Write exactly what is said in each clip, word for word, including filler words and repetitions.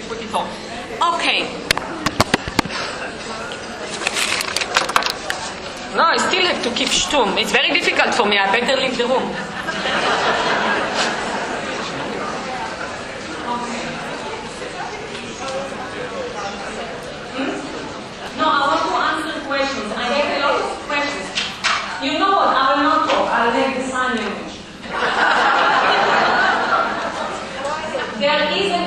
put it on. Okay. No, I still have to keep shtum. It's very difficult for me. I better leave the room. No, I want to answer questions. I have a lot of questions. You know what? I will not talk. I'll make the sign language. There is a...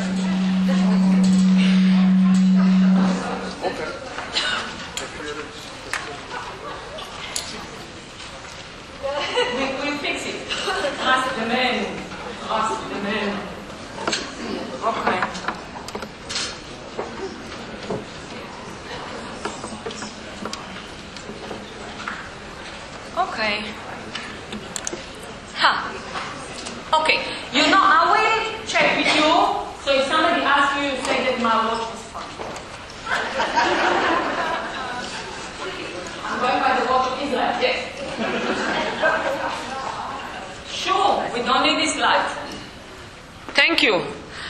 Okay. we, we'll fix it. Trust the man. Trust the man. Okay. Okay. Ha. Okay. You know, I will check with you. So if somebody asks you, you say that my watch was fine. I'm going by the watch of Israel, yes? Sure, we don't need this light. Thank you.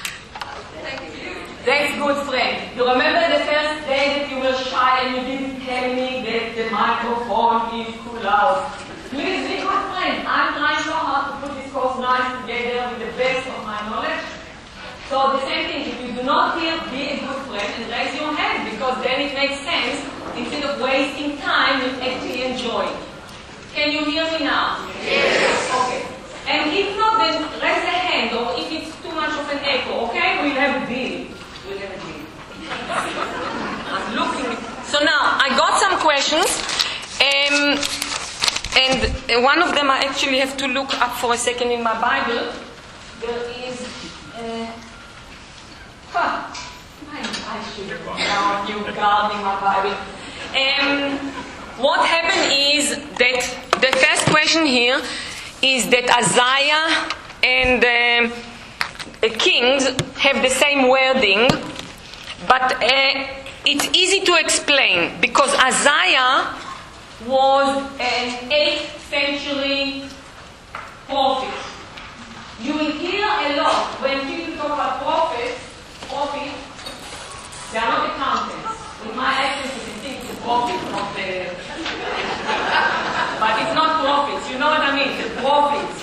That's good, friend. You remember the first day that you were shy and you didn't tell me that the microphone is too loud. Please be good, friend. I'm trying so hard to put this course nice together with the best of my knowledge. So the same thing, if you do not hear, be a good friend and raise your hand, because then it makes sense. Instead of wasting time, you actually enjoy it. Can you hear me now? Yes. Okay. And if not, then raise the hand, or if it's too much of an echo, okay? We'll have a deal. We'll have a deal. I'm looking. So now, I got some questions. Um, and one of them I actually have to look up for a second in my Bible. There is... Uh, huh, I should now you guarding my Bible. Um, what happened is that the first question here is that Isaiah and um, the kings have the same wording, but uh, it's easy to explain because Isaiah was an eighth century prophet. You will hear a lot when people talk about prophets, prophets, they are not accountants. With my accent, you can think the prophets, not the... But it's not prophets, you know what I mean, the prophets.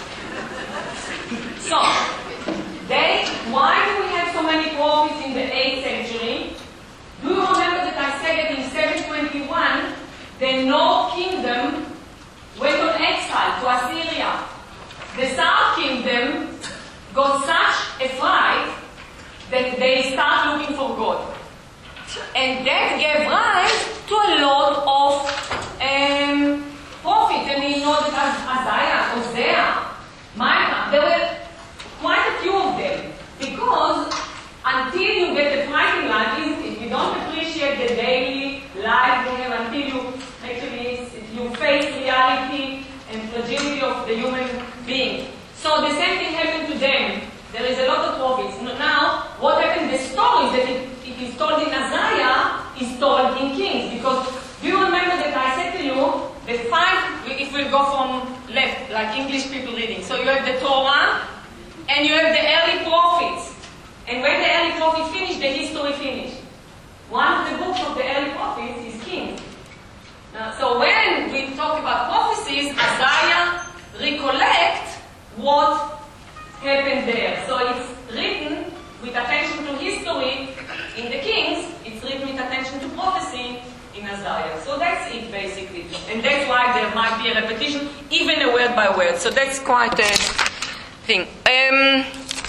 So, they, why do we have so many prophets in the eighth century? Do you remember that I said that in seven twenty-one, the North Kingdom went on exile to Assyria. The South Kingdom got such a fright that they start looking for God. And that gave rise to a lot of um, prophets. And you know that Isaiah, Hosea, Micah, there were quite a few of them. Because until you get the fighting life, if you don't appreciate the daily life they have, until you actually you face reality and fragility of the human being. So the same thing happened to them. There is a lot of prophets. Now, what happened, the stories that it, it is told in Isaiah is told in Kings. Because do you remember that I said to you, the five, if we go from left, like English people reading. So you have the Torah, and you have the early prophets. And when the early prophets finish, the history finished. One of the books of the early prophets is Kings. Uh, so when we talk about prophecies, Isaiah recollect what happened there. So it's written with attention to history in the Kings, it's written with attention to prophecy in Isaiah. So that's it basically. And that's why there might be a repetition, even a word by word. So that's quite a thing. Um,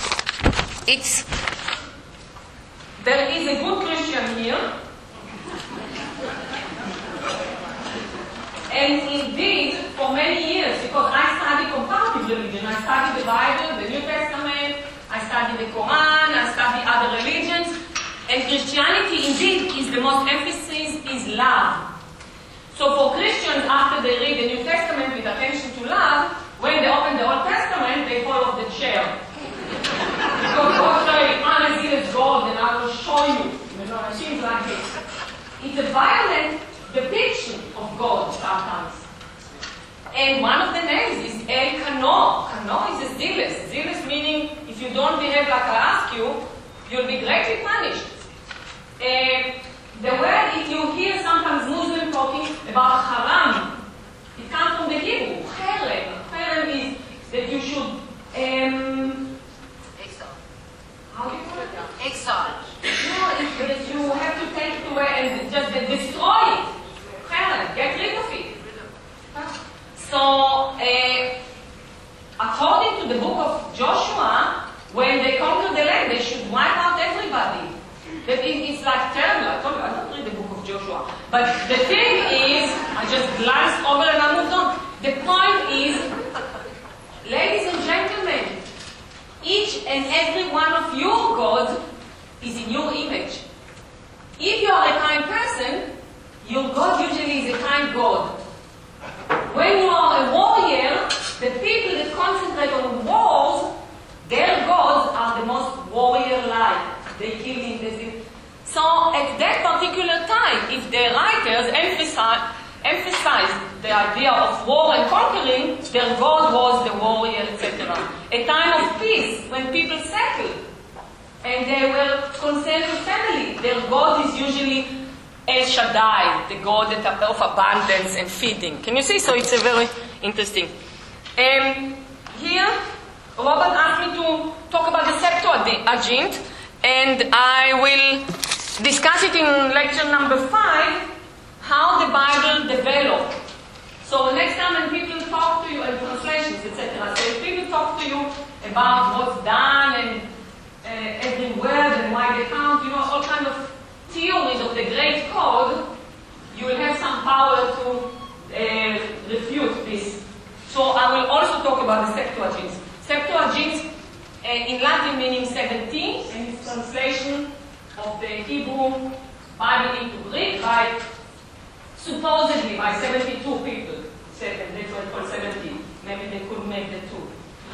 it's there is a good Christian here. And indeed, for many years, because I studied comparative religion, I studied the Bible, the New Testament, I studied the Quran, I studied other religions, and Christianity indeed is the most emphasis is love. So for Christians, after they read the New Testament with attention to love, when they open the Old Testament, they fall off the chair. Because God says, "Honor is gold, and I will show you." You know, it seems like this. It's a violent depiction of God sometimes. And one of the names is El Kano. Kano is a zealous. Zealous meaning if you don't behave like I ask you, you'll be greatly punished. Uh, the word, if you hear sometimes Muslims talking about haram, it comes from the Hebrew, cherem. Cherem is that you should, um, exile. How do you call it? Exile. No, it's that you have to take it away and just destroy it. Cherem, get rid of it. So, uh, according to the book of Joshua, when they conquer the land, they should wipe out everybody. That is, it's like terrible. I told you, I don't read the book of Joshua. But the thing is, I just glanced over and I moved on. The point is, ladies and gentlemen, each and every one of your gods is in your image. If you are a kind person, your God usually is a kind God. When you are a warrior, the people that concentrate on wars, their gods are the most warrior-like. They kill in the city. So at that particular time, if the writers emphasize, emphasize the idea of war and conquering, their god was the warrior, et cetera. A time of peace, when people settled, and they were concerned with family, their god is usually El Shaddai, the god of abundance and feeding. Can you see? So it's a very interesting. Um, here, Robert asked me to talk about the Septuagint, and I will discuss it in lecture number five, how the Bible developed. So next time when people talk to you, and translations, et cetera, so if people talk to you about what's done and uh, every word and why they count, you know, all kind of theories of the Great Code, you will have some power to uh, refute this. So I will also talk about the Septuagint. Septuagint, uh, in Latin meaning seventeen, and its translation of the Hebrew Bible into Greek by, supposedly, by seventy-two people. Seven, they were called seventeen. Maybe they could make the two.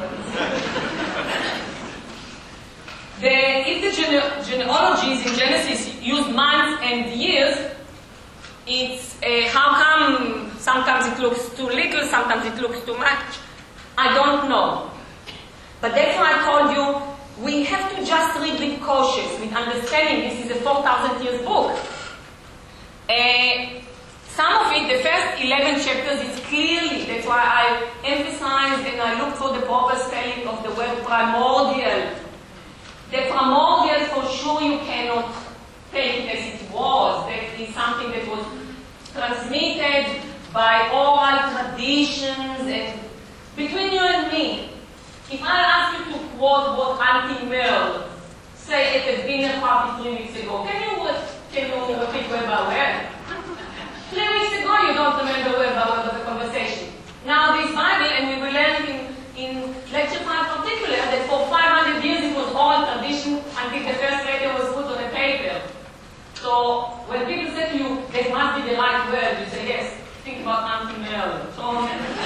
the, if the gene- genealogies in Genesis use months and years, it's uh, how come sometimes it looks too little, sometimes it looks too much. I don't know. But that's why I told you, we have to just read with cautious, with understanding this is a four thousand years book. Uh, some of it, the first eleven chapters, is clearly, that's why I emphasized and I looked for the proper spelling of the word primordial. The primordial, for sure, you cannot take it as it was. That is something that was transmitted by oral traditions and between you and me. If I ask you to quote what Auntie Merle said at a dinner party three weeks ago, can you, can you repeat word by word? Three weeks ago you don't remember word by word of the conversation. Now this Bible, and we will learn in, in lecture five in particular, that for five hundred years it was oral tradition until the first letter was put on a paper. So when people say to you, that must be the right word, you say, yes, think about Auntie Merle. So,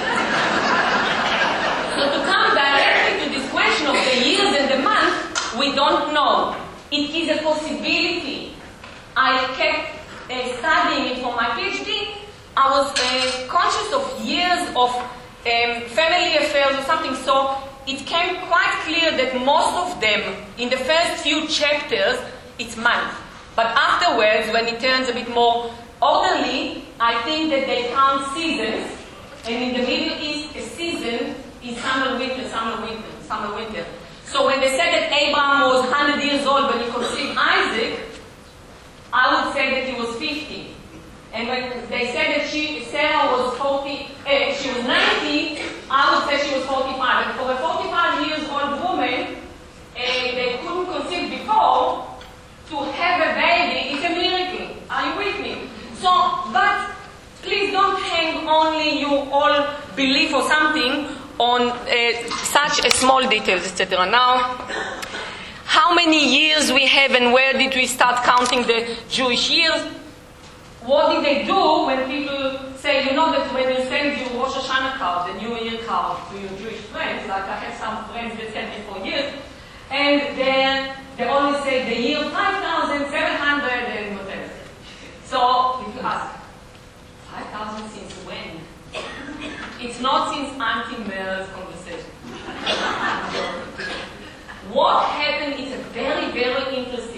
so to come directly to this question of the years and the months, we don't know. It is a possibility. I kept uh, studying it for my PhD. I was uh, conscious of years of um, family affairs or something, so it came quite clear that most of them, in the first few chapters, it's months. But afterwards, when it turns a bit more orderly, I think that they count seasons. And in the Middle East, a season is summer, winter, summer, winter, summer, winter. So when they said that Abraham was one hundred years old when he conceived Isaac, I would say that he was fifty. And when they said that she, Sarah was forty, eh, she was ninety, I would say she was forty-five. And for a forty-five years old woman, eh, they couldn't conceive before, to have a baby is a miracle. Are you with me? So, but please don't hang only your all belief or something on uh, such a small details, et cetera. Now, how many years we have and where did we start counting the Jewish years? What did they do when people say, you know that when you send your Rosh Hashanah card, the New Year card to your Jewish friends, like I have some friends that send me for years, and then they always say the year five thousand seven hundred and whatever. So, if you ask, five thousand since when? It's not since Auntie Merle's conversation. What happened is a very, very interesting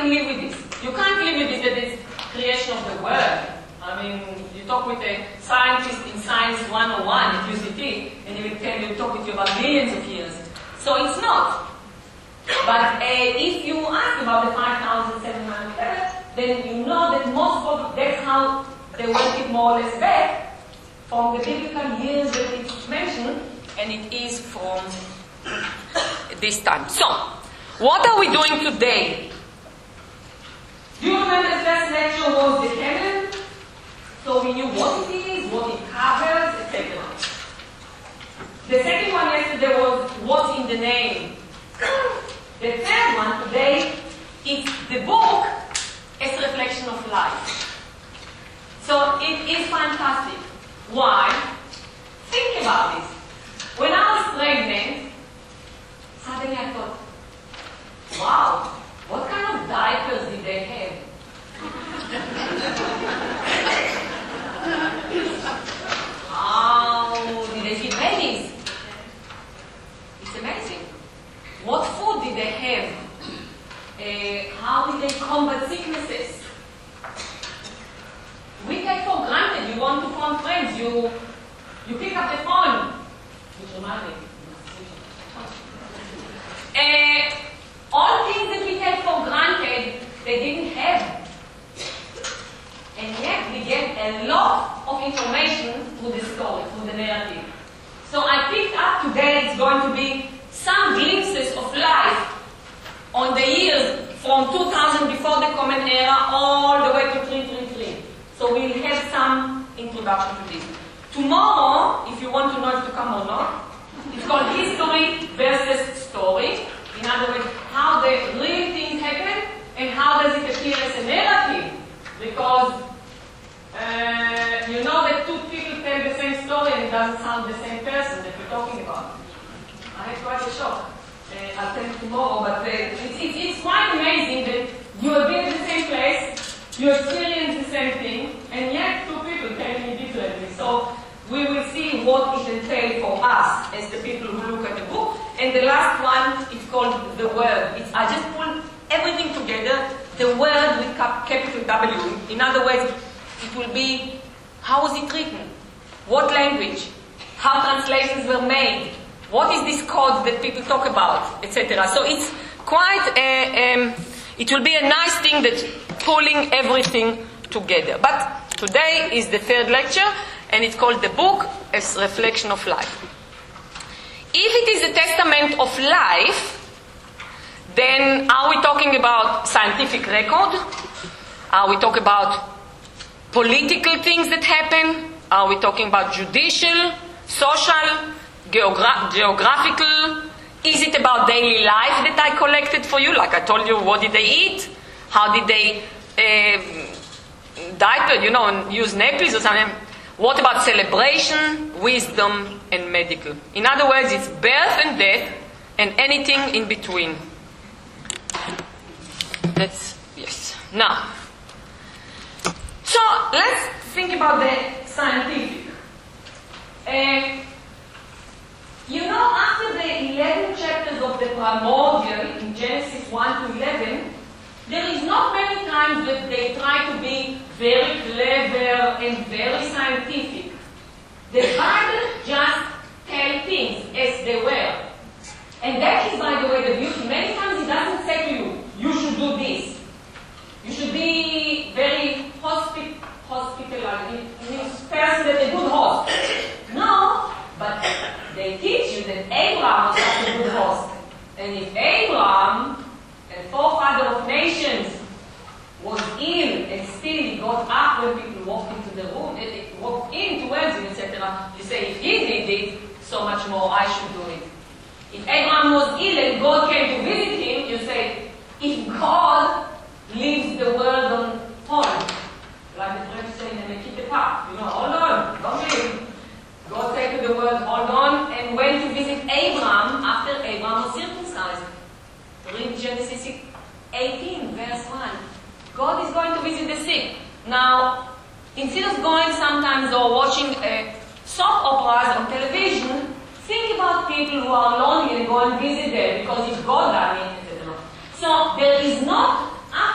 can live with this. You can't live with it that it's creation of the world. I mean, you talk with a scientist in Science one oh one at U C T, and he will tell you, talk with you about millions of years. So it's not. But uh, if you ask about the five thousand seven hundred years, then you know that most of that's how they work it more or less back from the biblical years that it's mentioned, and it is from this time. So, what are we doing today? Do you remember the first lecture was the canon? So we knew what it is, what it covers, et cetera. The second one yesterday was what's in the name. The third one today is the book as a reflection of life. So it is fantastic. Why? Think about this. When I was pregnant, suddenly I thought, wow, what kind of diapers did they have? How did they feed babies? It's amazing. What food did they have? Uh, how did they combat sicknesses? We take for granted. You want to phone friends. You you pick up the phone. Which reminds me. Uh, all things that we take for granted, they didn't have. And yet we get a lot of information through the story, through the narrative. So I picked up today, it's going to be some glimpses of life on the years from two thousand before the Common Era all the way to three thirty-three. So we'll have some introduction to this. Tomorrow, if you want to know if to come or not, it's called History versus Story. In other words, how the real things happen and how does it appear as a narrative. Because uh, you know that two people tell the same story and it doesn't sound the same person that we're talking about. I had quite a shock. Uh, I'll tell you tomorrow, but uh, it's, it's, it's quite amazing that you have been in the same place, you experience the same thing, and yet two people tell me differently. So we will see what it entails for us as the people who look at the book. And the last one is called The Word. It's, I just pulled everything together, the Word with cap capital W. In other words, it will be, how was it written? What language? How translations were made? What is this code that people talk about, et cetera. So it's quite a, um, it will be a nice thing that's pulling everything together. But today is the third lecture, and it's called The Book as Reflection of Life. If it is a testament of life, then are we talking about scientific record? Are we talking about political things that happen? Are we talking about judicial, social, geogra geographical? Is it about daily life that I collected for you? Like I told you, what did they eat? How did they uh, diaper, you know, use nappies or something? What about celebration, wisdom, and medical? In other words, it's birth and death and anything in between. That's, yes. Now, so let's think about the scientific. Uh, you know, after the eleven chapters of the primordial in Genesis one to eleven, there is not many times that they try to be very clever and very scientific. The Bible just tells things as they were. And that is, by the way, the beauty. Many times it doesn't say to you, you should do this. You should be very hospi hospitalized. It means person that a good host. No, but they teach you that Abraham was not a good host. And if Abraham, a forefather of nations, was ill and still he got up when people walked into the room, and walked in towards him, et cetera, you say, if he did it, so much more I should do it. If Abraham was ill and God came to visit him, you say, if God leaves the world on hold, like the French say, they make it a path, you know, hold on, don't leave. God said to the world, hold on, and went to visit Abraham after Abraham was circumcised. Read Genesis eighteen, verse one. God is going to visit the sick. Now, instead of going sometimes or watching uh, soap operas on television, think about people who are lonely and go and visit them, because if God done it, et cetera. So there is not, after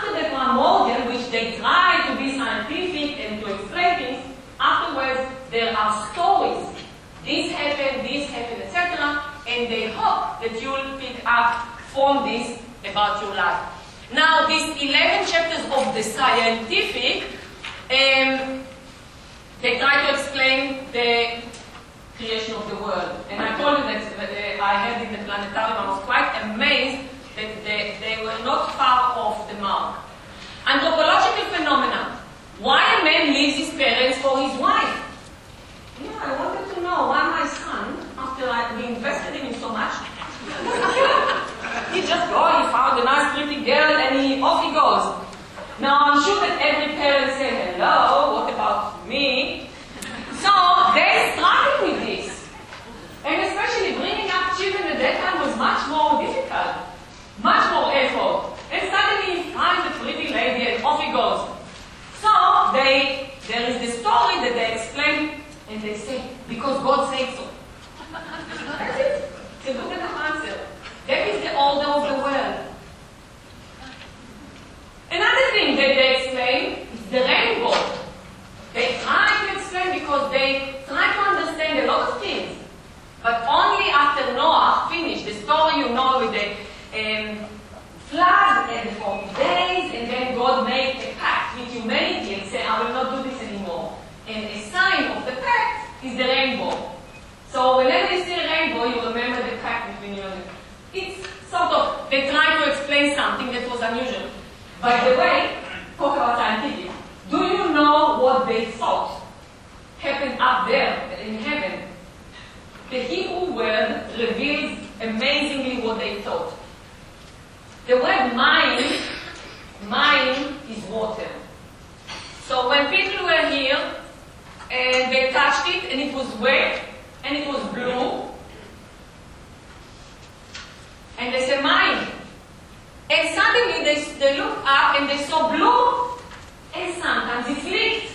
primordial, which they try to be scientific and to explain things. Afterwards, there are stories. This happened, this happened, et cetera. And they hope that you will pick up from this about your life. Now, these eleven chapters of the scientific, um, they try to explain the creation of the world. And I told you that uh, I had in the planetarium, I was quite amazed that they, they were not far off the mark. Anthropological phenomena. Why a man leaves his parents for his wife? Yeah, I wanted to know why my son, after I, we invested in him so much, he just go, he found a nice pretty girl and he, off he goes. Now I'm sure that every parent said, hello, what about me? So they struggle with this. And especially bringing up children at that time was much more difficult, much more effort. And suddenly he finds a pretty lady and off he goes. So they, there is the story that they explain and they say, because God said so. That's it. It's a good enough answer. That is the order of the world. Another thing that they explain is the rainbow. They try to explain because they try to understand a lot of things. But only after Noah finished the story, you know, with the um, flood and the forty days, and then God made a pact with humanity and said, I will not do this anymore. And a sign of the pact is the rainbow. So whenever you see a rainbow, you remember the pact between you and it. It's sort of, they try to explain something that was unusual. By the way, talk about scientific. Do you know what they thought happened up there in heaven? The Hebrew word reveals amazingly what they thought. The word mind, mind is water. So when people were here and they touched it and it was wet and it was blue, and they said mind. And suddenly they, they looked up and they saw blue, and sometimes it leaked.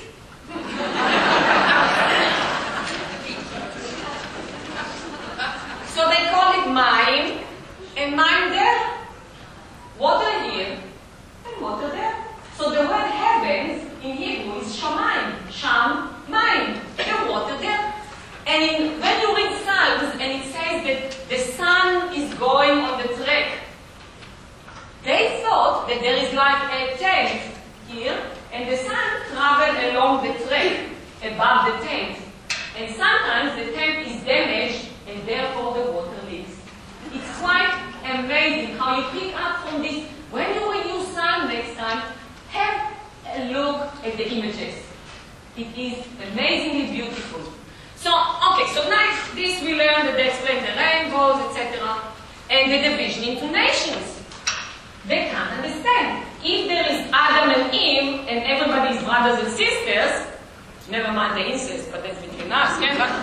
So they call it mind, and mind there, water here, and water there. So the word heavens in Hebrew is shamayim, sham, mind, the water there. And in, when you read Psalms, and it says that the sun is going on the track, they thought that there is like a tent here, and the sun travels along the track above the tent. And sometimes the tent is damaged, and therefore the water leaks. It's quite amazing how you pick up from this. When you read your Psalm next time, have a look at the images. It is amazingly beautiful. So, okay, so now this we learned that they explain the rainbows, et cetera, and the division into nations. They can't understand. If there is Adam and Eve, and everybody is brothers and sisters, never mind the incest, but that's between us, yeah? But,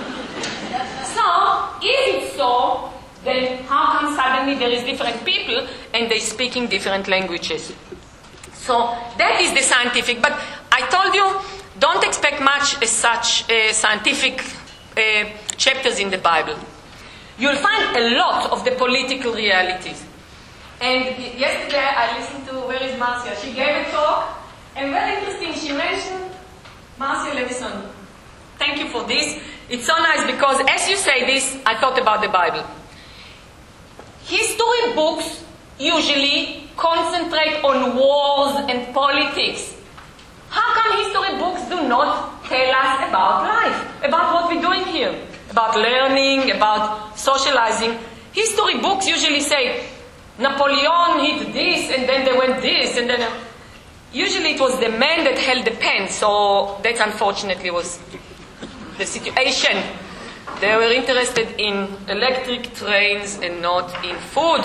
so, if it's so, then how come suddenly there is different people and they speaking different languages? So, that is the scientific, but I told you, don't expect much as such uh, scientific uh, chapters in the Bible. You'll find a lot of the political realities. And yesterday I listened to, where is Marcia? She gave a talk, and very interesting, she mentioned Marcia Levison. Thank you for this. It's so nice because as you say this, I thought about the Bible. History books usually concentrate on wars and politics. How come history books do not tell us about life, about what we're doing here, about learning, about socializing? History books usually say, Napoleon hit this, and then they went this, and then... Uh, usually it was the man that held the pen, so that unfortunately was the situation. They were interested in electric trains and not in food.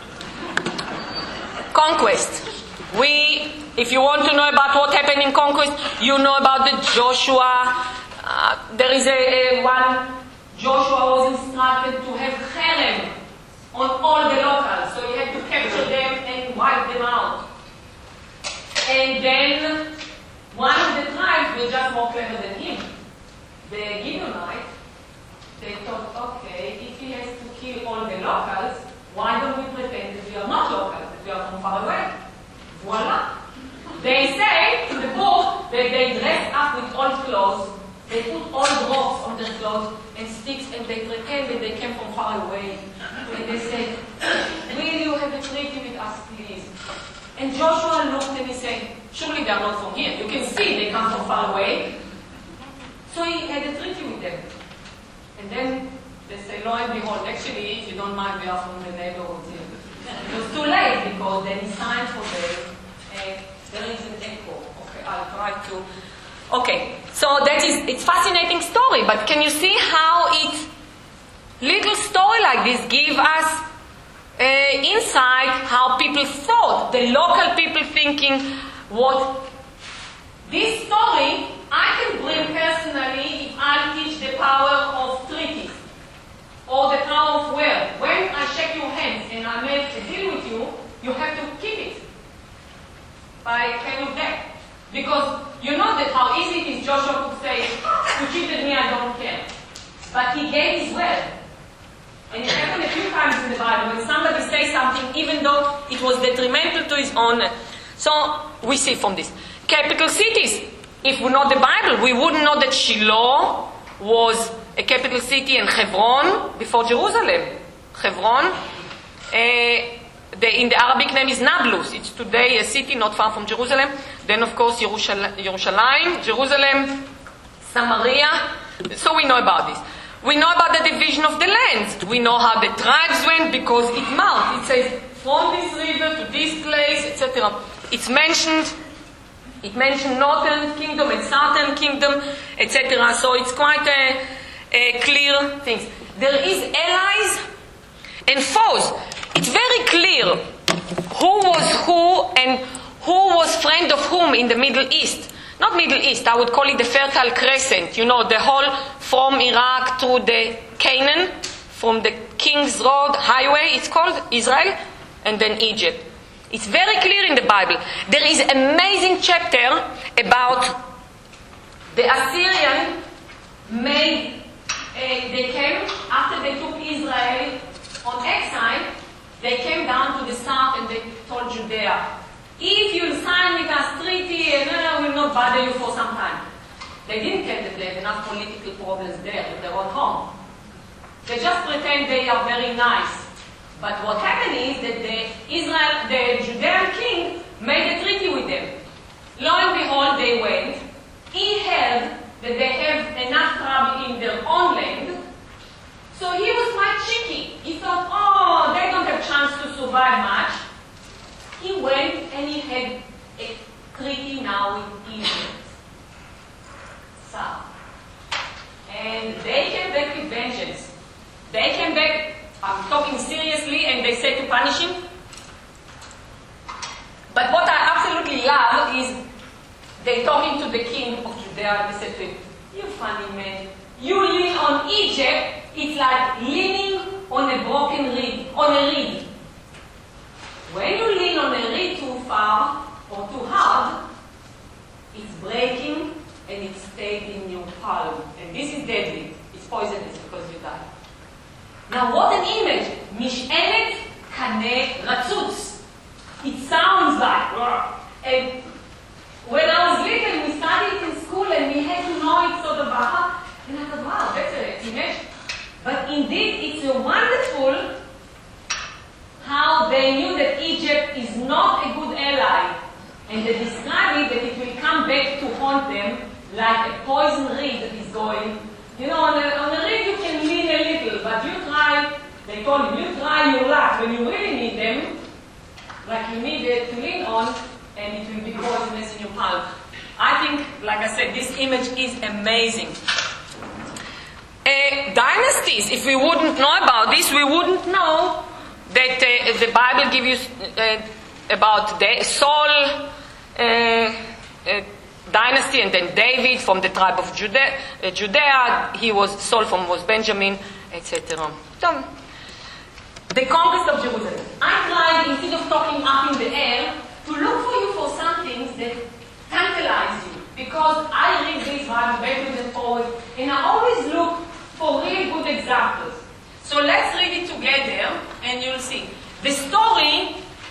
Conquest. We, if you want to know about what happened in conquest, you know about the Joshua. Uh, there is a, a one, Joshua was instructed to have cherem on all the locals, so he had to capture them and wipe them out. And then one of the tribes was just more clever than him. The Gibeonites, they thought, okay, if he has to kill all the locals, why don't we pretend that we are not locals, that we are from far away? Voila! They say in the book that they dress up with old clothes, they put old rocks on their clothes and sticks, and they pretend that they came from far away. And they say, will you have a treaty with us, please? And Joshua looked and he said, surely they are not from here. You can see they come from far away. So he had a treaty with them. And then they say, lo and behold, actually, if you don't mind, we are from the neighborhood here. It was too late because then he signed for them. And there is an echo. Okay, I'll try to... Okay, so that is, it's fascinating story, but can you see how it, little story like this give us uh, insight how people thought, the local people thinking what, this story I can bring personally if I teach the power of treaties, or the power of word. When I shake your hands and I make a deal with you, you have to keep it by kind of that. Because you know that how easy it is, Joshua could say, you cheated me, I don't care. But he gave his word. And it happened a few times in the Bible when somebody says something even though it was detrimental to his own. So we see from this. Capital cities. If we know the Bible, we wouldn't know that Shiloh was a capital city and Hebron before Jerusalem. Hebron. Uh, The, in the Arabic name is Nablus. It's today a city not far from Jerusalem. Then, of course, Jerusalem, Jerusalem, Samaria. So we know about this. We know about the division of the lands. We know how the tribes went because it marked. It says, from this river to this place, et cetera. It's mentioned. It mentioned northern kingdom and southern kingdom, et cetera. So it's quite a, a clear thing. There is allies and foes. It's very clear who was who and who was friend of whom in the Middle East. Not Middle East, I would call it the Fertile Crescent. You know, the whole from Iraq to the Canaan, from the King's Road Highway, it's called Israel, and then Egypt. It's very clear in the Bible. There is an amazing chapter about the Assyrian made, uh, they came after they took Israel on exile. They came down to the south and they told Judea, if you sign with us treaty, and uh, we will not bother you for some time. They didn't tell that they have enough political problems there at their own home. They just pretend they are very nice. But what happened is that the Israel, the Judean king made a treaty with them. Lo and behold, they went. He heard that they have enough trouble in their own land. So he was quite cheeky. He thought, oh, they don't have chance to survive much. He went and he had a treaty now with Egypt. So, and they came back with vengeance. They came back, I'm talking seriously, and they said to punish him. But what I absolutely love is they talking to the king of Judea and they said to him, you funny man, you lean on Egypt. It's like leaning on a broken reed, on a reed. When you lean on a reed too far or too hard, it's breaking and it stays in your palm. And this is deadly. It's poisonous because you die. Now what an image. Mishenet kane ratzutz. It sounds like. And when I was little, we studied it in school and we had to know it sort of by heart. And I thought, wow, that's an image. But indeed, it's a wonderful how they knew that Egypt is not a good ally. And they describe it that it will come back to haunt them like a poison reed that is going. You know, on a, on a reed you can lean a little, but you try, they told him, you try your luck when you really need them, like you need it to lean on, and it will be poisonous in your palm. I think, like I said, this image is amazing. Uh, dynasties, if we wouldn't know about this, we wouldn't know that uh, the Bible gives you uh, about the Saul uh, uh, dynasty, and then David from the tribe of Judea. Uh, Judea he was Saul from was Benjamin, et cetera. So, the conquest of Jerusalem. I tried, instead of talking up in the air, to look for you for some things that tantalize you, because I read this Bible backwards and forwards, and I always look for really good examples. So let's read it together, and you'll see. The story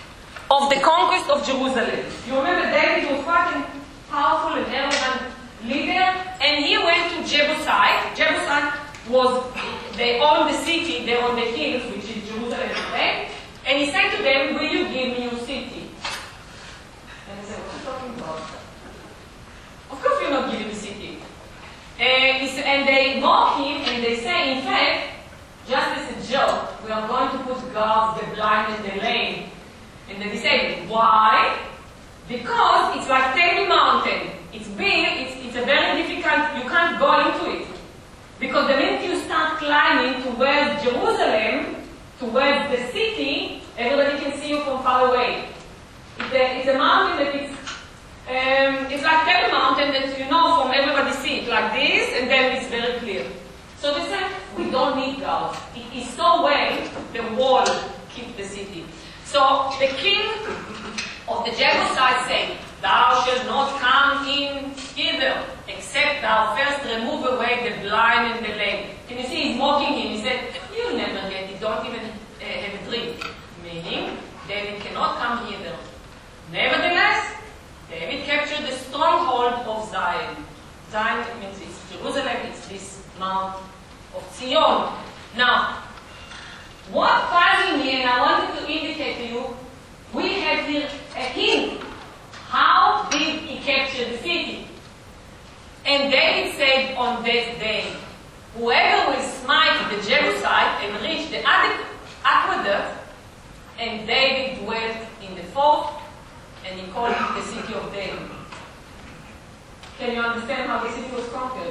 of the conquest of Jerusalem. You remember David was quite a powerful and arrogant leader, and he went to Jebusite. Jebusite was, they owned the city, they owned the hills, which is Jerusalem today, and he said to them, will you give me your city? And they said, what are you talking about? Of course you're not giving the city. And, he, and they mock him, and they say, in fact, just as a joke, we are going to put guards, the blind and the lame, and the disabled. Why? Because it's like Table Mountain. It's big, it's, it's a very difficult, you can't go into it. Because the minute you start climbing towards Jerusalem, towards the city, everybody can see you from far away. It's a, it's a mountain that is, um, it's like Table Mountain that you know from everybody see it like this, and then it's very clear. So they said, we don't need guards. It is so well, the wall keeps the city. So the king of the Jebusites said, thou shalt not come in hither, except thou first remove away the blind and the lame. Can you see, he's mocking him. He said, you'll never get it, don't even uh, have a drink. Meaning, David cannot come hither. Nevertheless, David captured the stronghold of Zion. Zion means it's Jerusalem, it's this Mount of Zion. Now, what puzzled me, and I wanted to indicate to you, we have here a hint. How did he capture the city? And David said on that day, whoever will smite the Jebusite and reach the aqueduct, and David dwelt in the fort, and he called it the city of David. Can you understand how the city was conquered?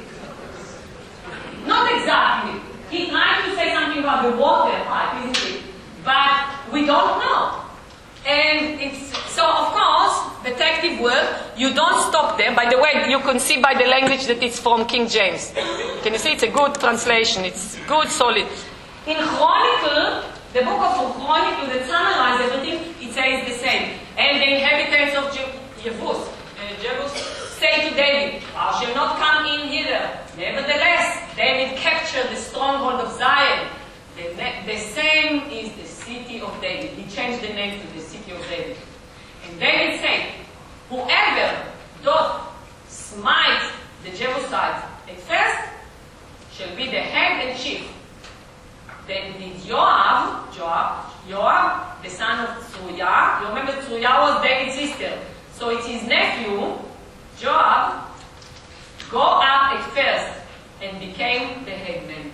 Not exactly. He tried to say something about the water pipe, isn't it? But we don't know. And it's, so of course, detective work, you don't stop there. By the way, you can see by the language that it's from King James. Can you see? It's a good translation. It's good, solid. In Chronicle, the book of Chronicle that summarizes everything, it says the same. And the inhabitants of Jebus, uh, Jebus say to David, thou shalt not come in hither. Nevertheless, David captured the stronghold of Zion. The, the same is the city of David. He changed the name to the city of David. And David said, whoever doth smite the Jebusites at first shall be the head and chief. Then did Joab, Joab, Joab, the son of Tzeruiah. You remember Tzeruiah was David's sister. So it's his nephew, Joab, go up at first and became the headman.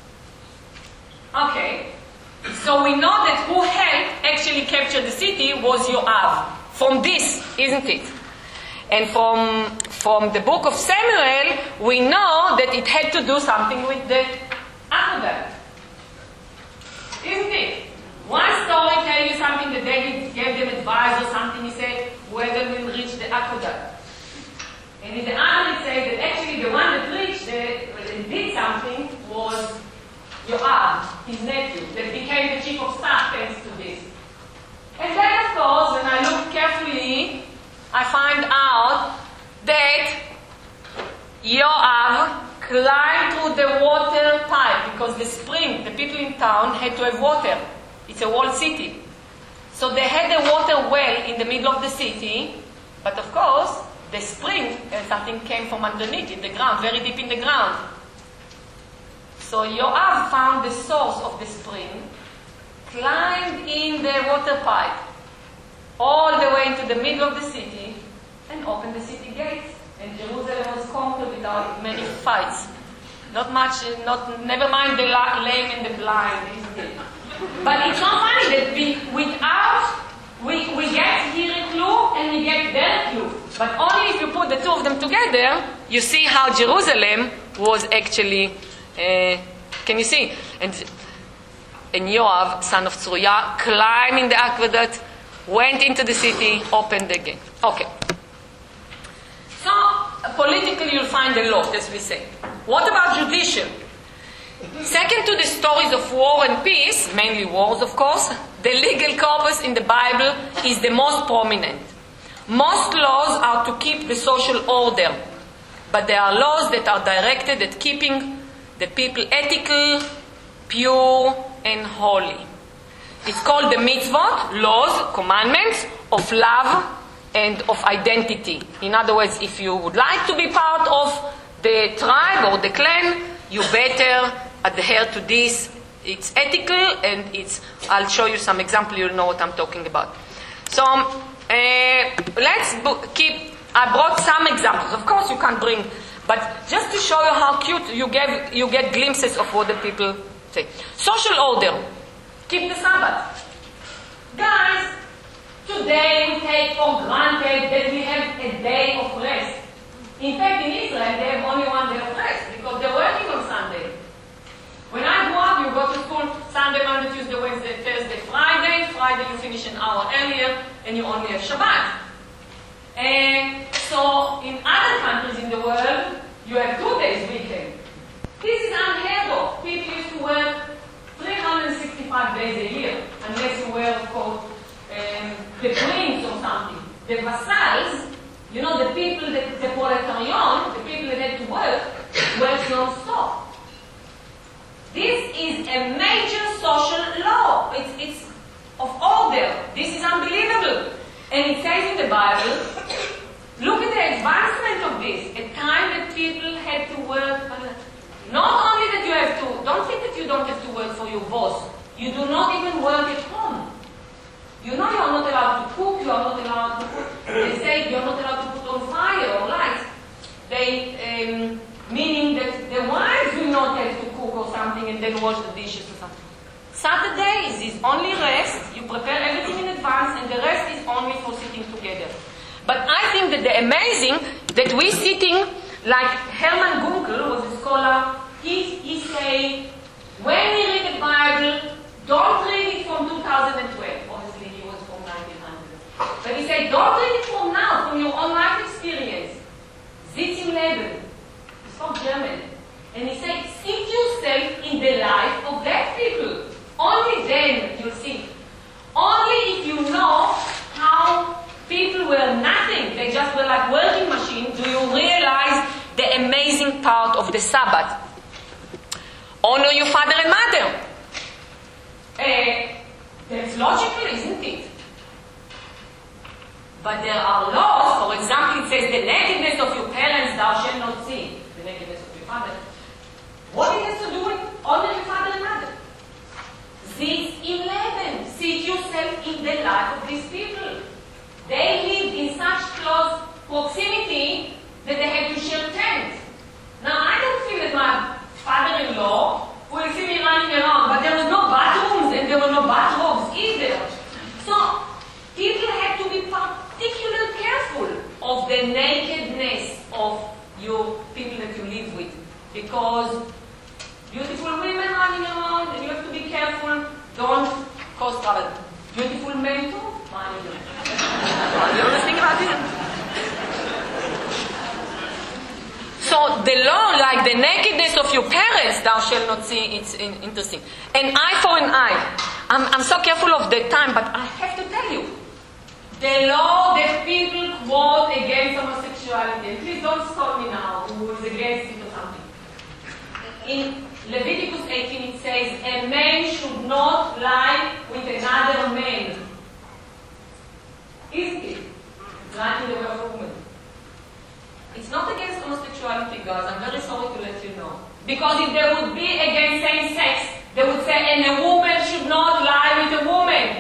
Okay, so we know that who helped actually capture the city was Joab. From this, isn't it? And from, from the book of Samuel, we know that it had to do something with the aqueduct. Isn't it? One story tells you something that David gave them advice or something. He said, whoever will reach the aqueduct. And in the other it says that actually the one that reached the, that did something was Joab, his nephew, that became the chief of staff thanks to this. And then, of course, when I look carefully, I find out that Joab climbed through the water pipe because the spring, the people in town had to have water. It's a walled city. So they had a water well in the middle of the city, but of course, the spring, and something came from underneath in the ground, very deep in the ground. So Joab found the source of the spring, climbed in the water pipe, all the way into the middle of the city, and opened the city gates. And Jerusalem was conquered without many fights. Not much, not, never mind the lame and the blind. But it's not funny that we, without, we, we get here a clue and we get there a clue. But only if you put the two of them together, you see how Jerusalem was actually, uh, can you see? And, and Joab, son of Tzeruiah, climbed in the aqueduct, went into the city, opened the gate. Okay. So, politically you'll find a lot, as we say. What about judicial? Second to the stories of war and peace, mainly wars of course, the legal corpus in the Bible is the most prominent. Most laws are to keep the social order, but there are laws that are directed at keeping the people ethical, pure, and holy. It's called the mitzvot, laws, commandments of love and of identity. In other words, if you would like to be part of the tribe or the clan, you better adhere to this. It's ethical, and it's, I'll show you some example, you'll know what I'm talking about. So, uh, let's keep, I brought some examples. Of course you can't bring, but just to show you how cute, you get, you get glimpses of what the people say. Social order. Keep the Sabbath. Guys, today we take for granted that we have a day of rest. In fact, in Israel, they have only one day of rest because they're working on Sunday. When I grew up, you go to school Sunday, Monday, Tuesday, Wednesday, Thursday, Friday. Friday you finish an hour earlier and you only have Shabbat. And so in other countries in the world, you have two days weekend. This is unheard of. People used to work three hundred sixty-five days a year, unless you were, of course, um, the prince or something. The vassals, you know, the people, that, the proletariat, the people that had to work, worked non-stop. This is a major social law. It's, it's of order. This is unbelievable. And it says in the Bible, look at the advancement of this. A time that people had to work. Not only that you have to, don't think that you don't have to work for your boss. You do not even work at home. You know you are not allowed to cook, you are not allowed to put, they say you are not allowed to put on fire or light. They, um, meaning that the wives will not have to cook or something and then wash the dishes or something. Saturdays is only rest. You prepare everything in advance, and the rest is only for sitting together. But I think that the amazing that we sitting, like Hermann Gunkel was a scholar, he, he say, when you read the Bible, don't read it from two thousand twelve. Obviously he was from nineteen hundred. But he said, don't read it from now, from your own life experience. Sitz im Leben. It's from German. And he said, sit yourself in the life of that people. Only then you'll see. Only if you know how people were nothing, they just were like working machines, do you realize the amazing part of the Sabbath. Honor your father and mother. Uh, that's logical, isn't it? But there are laws. For example, it says the nakedness of your parents thou shalt not see. The nakedness of your father. What it has to do with honor your father and mother? Sitz im Leben. Sit yourself in the life of these people. They lived in such close proximity that they had to share tents. Now, I don't think that my father-in-law will see me running around, but there was no bathrooms and there were no bathrobes either. So, people had to be particularly careful of the nakedness of your people that you live with. Because beautiful women running around, and you have to be careful, don't cause trouble. Beautiful men too, running around. You ever think about it? So the law, like the nakedness of your parents, thou shalt not see, it's in, interesting. An eye for an eye. I'm, I'm so careful of the time, but I have to tell you. The law that people quote against homosexuality, and please don't stop me now, who is against it or something. In Leviticus eighteen it says, a man should not lie with another man. Isn't it? It's right in the way of a woman. It's not against homosexuality, guys. I'm very sorry to let you know. Because if they would be against same sex, they would say, and a woman should not lie with a woman.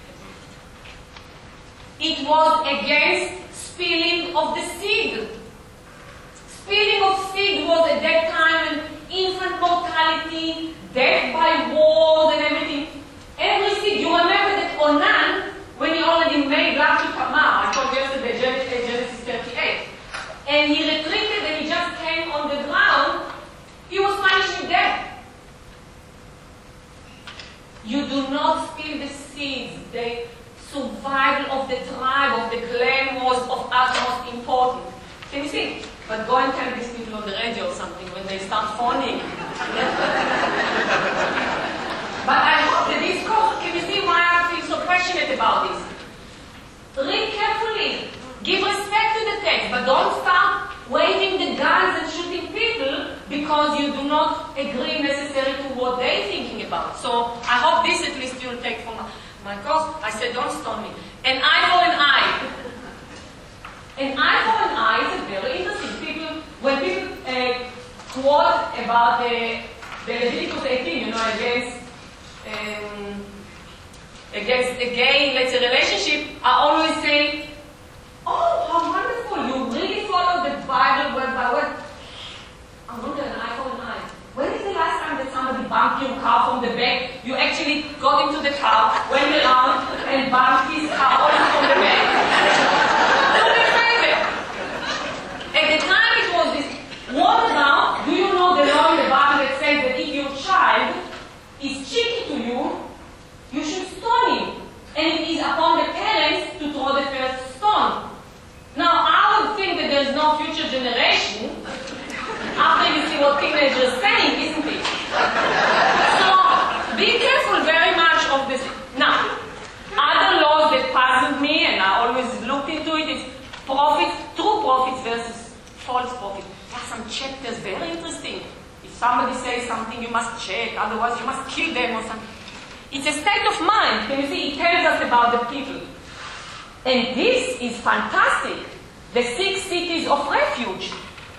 It was against spilling of the seed. Spilling of seed was at that time an infant mortality, death by wars and everything. Every seed, you remember that Onan, when he already made love to Tamar, I told you yesterday, Genesis thirty-eight, and he retreated and he just came on the ground, he was punished with death. You do not spill the seeds. The survival of the tribe, of the clan was of utmost importance. Can you see? But go and tell these people on the radio or something when they start phoning. But I hope that this course, can you see why I feel so passionate about this? Read carefully. Give respect to the text, but don't start waving the guns and shooting people because you do not agree necessarily to what they're thinking about. So I hope this at least you'll take from my course. I said, don't stone me. An eye for an eye. An eye for an eye is a very interesting. People, when people uh, quote about the, the Leviticus eighteen, you know, against um, against a gay, let's say, relationship, I always say, oh, how wonderful! You really follow the Bible word by word. I wonder, an eye for an eye. When is the last time that somebody bumped your car from the back? You actually got into the car, went around, and bumped his car all from the back. At the time it was this. What about, do you know the law in the Bible that says that if your child is cheeky to you, you should stone him. And it is upon the parents to throw the first stone. Now, I would think that there's no future generation after you see what teenagers are saying, isn't it? So, be careful very much of this. Now, other laws that puzzled me, and I always looked into it, is prophets, true prophets versus false prophets. There are some chapters very interesting. If somebody says something, you must check, otherwise you must kill them or something. It's a state of mind. Can you see? It tells us about the people. And this is fantastic. The six cities of refuge.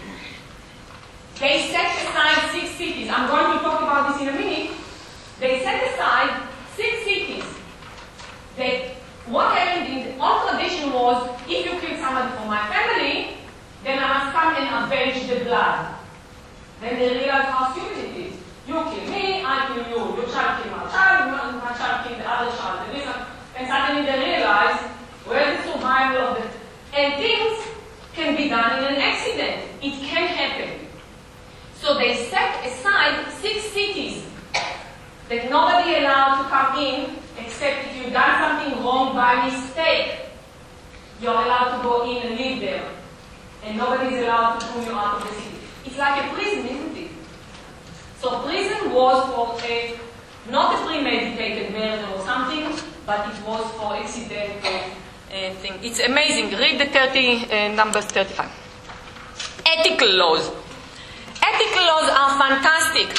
They set aside six cities. I'm going to talk about this in a minute. They set aside six cities. That what happened in the old tradition was, if you kill somebody from my family, then I must come and avenge the blood. Then they realize how stupid it is. You kill me, I kill you. Your child kill my child, my child kill the other child. And, this, and suddenly they realize, where is the survival of the... And things can be done in an accident. It can happen. So they set aside six cities that nobody allowed to come in except if you've done something wrong by mistake. You're allowed to go in and live there. And nobody is allowed to pull you out of the city. It's like a prison, isn't it? So prison was for a, not a premeditated murder or something, but it was for accidental uh, thing. It's amazing. Read the thirty, uh, numbers thirty-five. Ethical laws. Ethical laws are fantastic.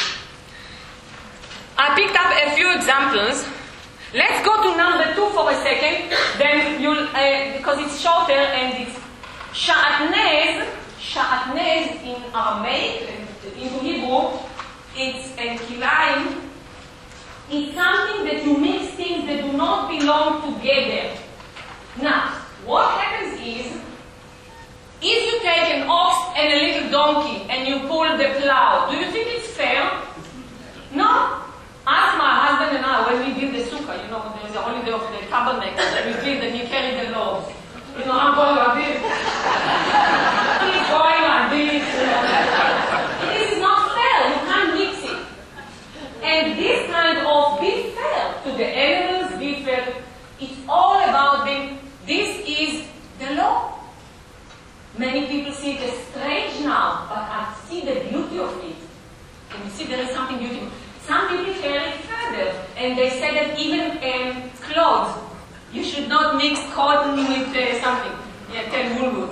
I picked up a few examples. Let's go to number two for a second, then you'll, uh, because it's shorter and it's sha'atnez. Sha'atnez in Aramaic, in Hebrew, it's a kilaim. It's something that you mix things that do not belong together. Now, what happens is, if you take an ox and a little donkey and you pull the plow, do you think it's fair? No. Ask my husband and I when we build the sukkah, you know, there's only the, the tabernacle that we build and he carried the loaves. You know, I'm going like this. He's going like this. You know. It is not fair. You can't mix it. And this kind of be fair to the animals, be fair. It's all about being, this is the law. Many people see it as strange now, but I see the beauty of it. And you see there is something beautiful. Some people carry it further, and they say that even um, clothes, you should not mix cotton with uh, something. Yeah, tell woolwood.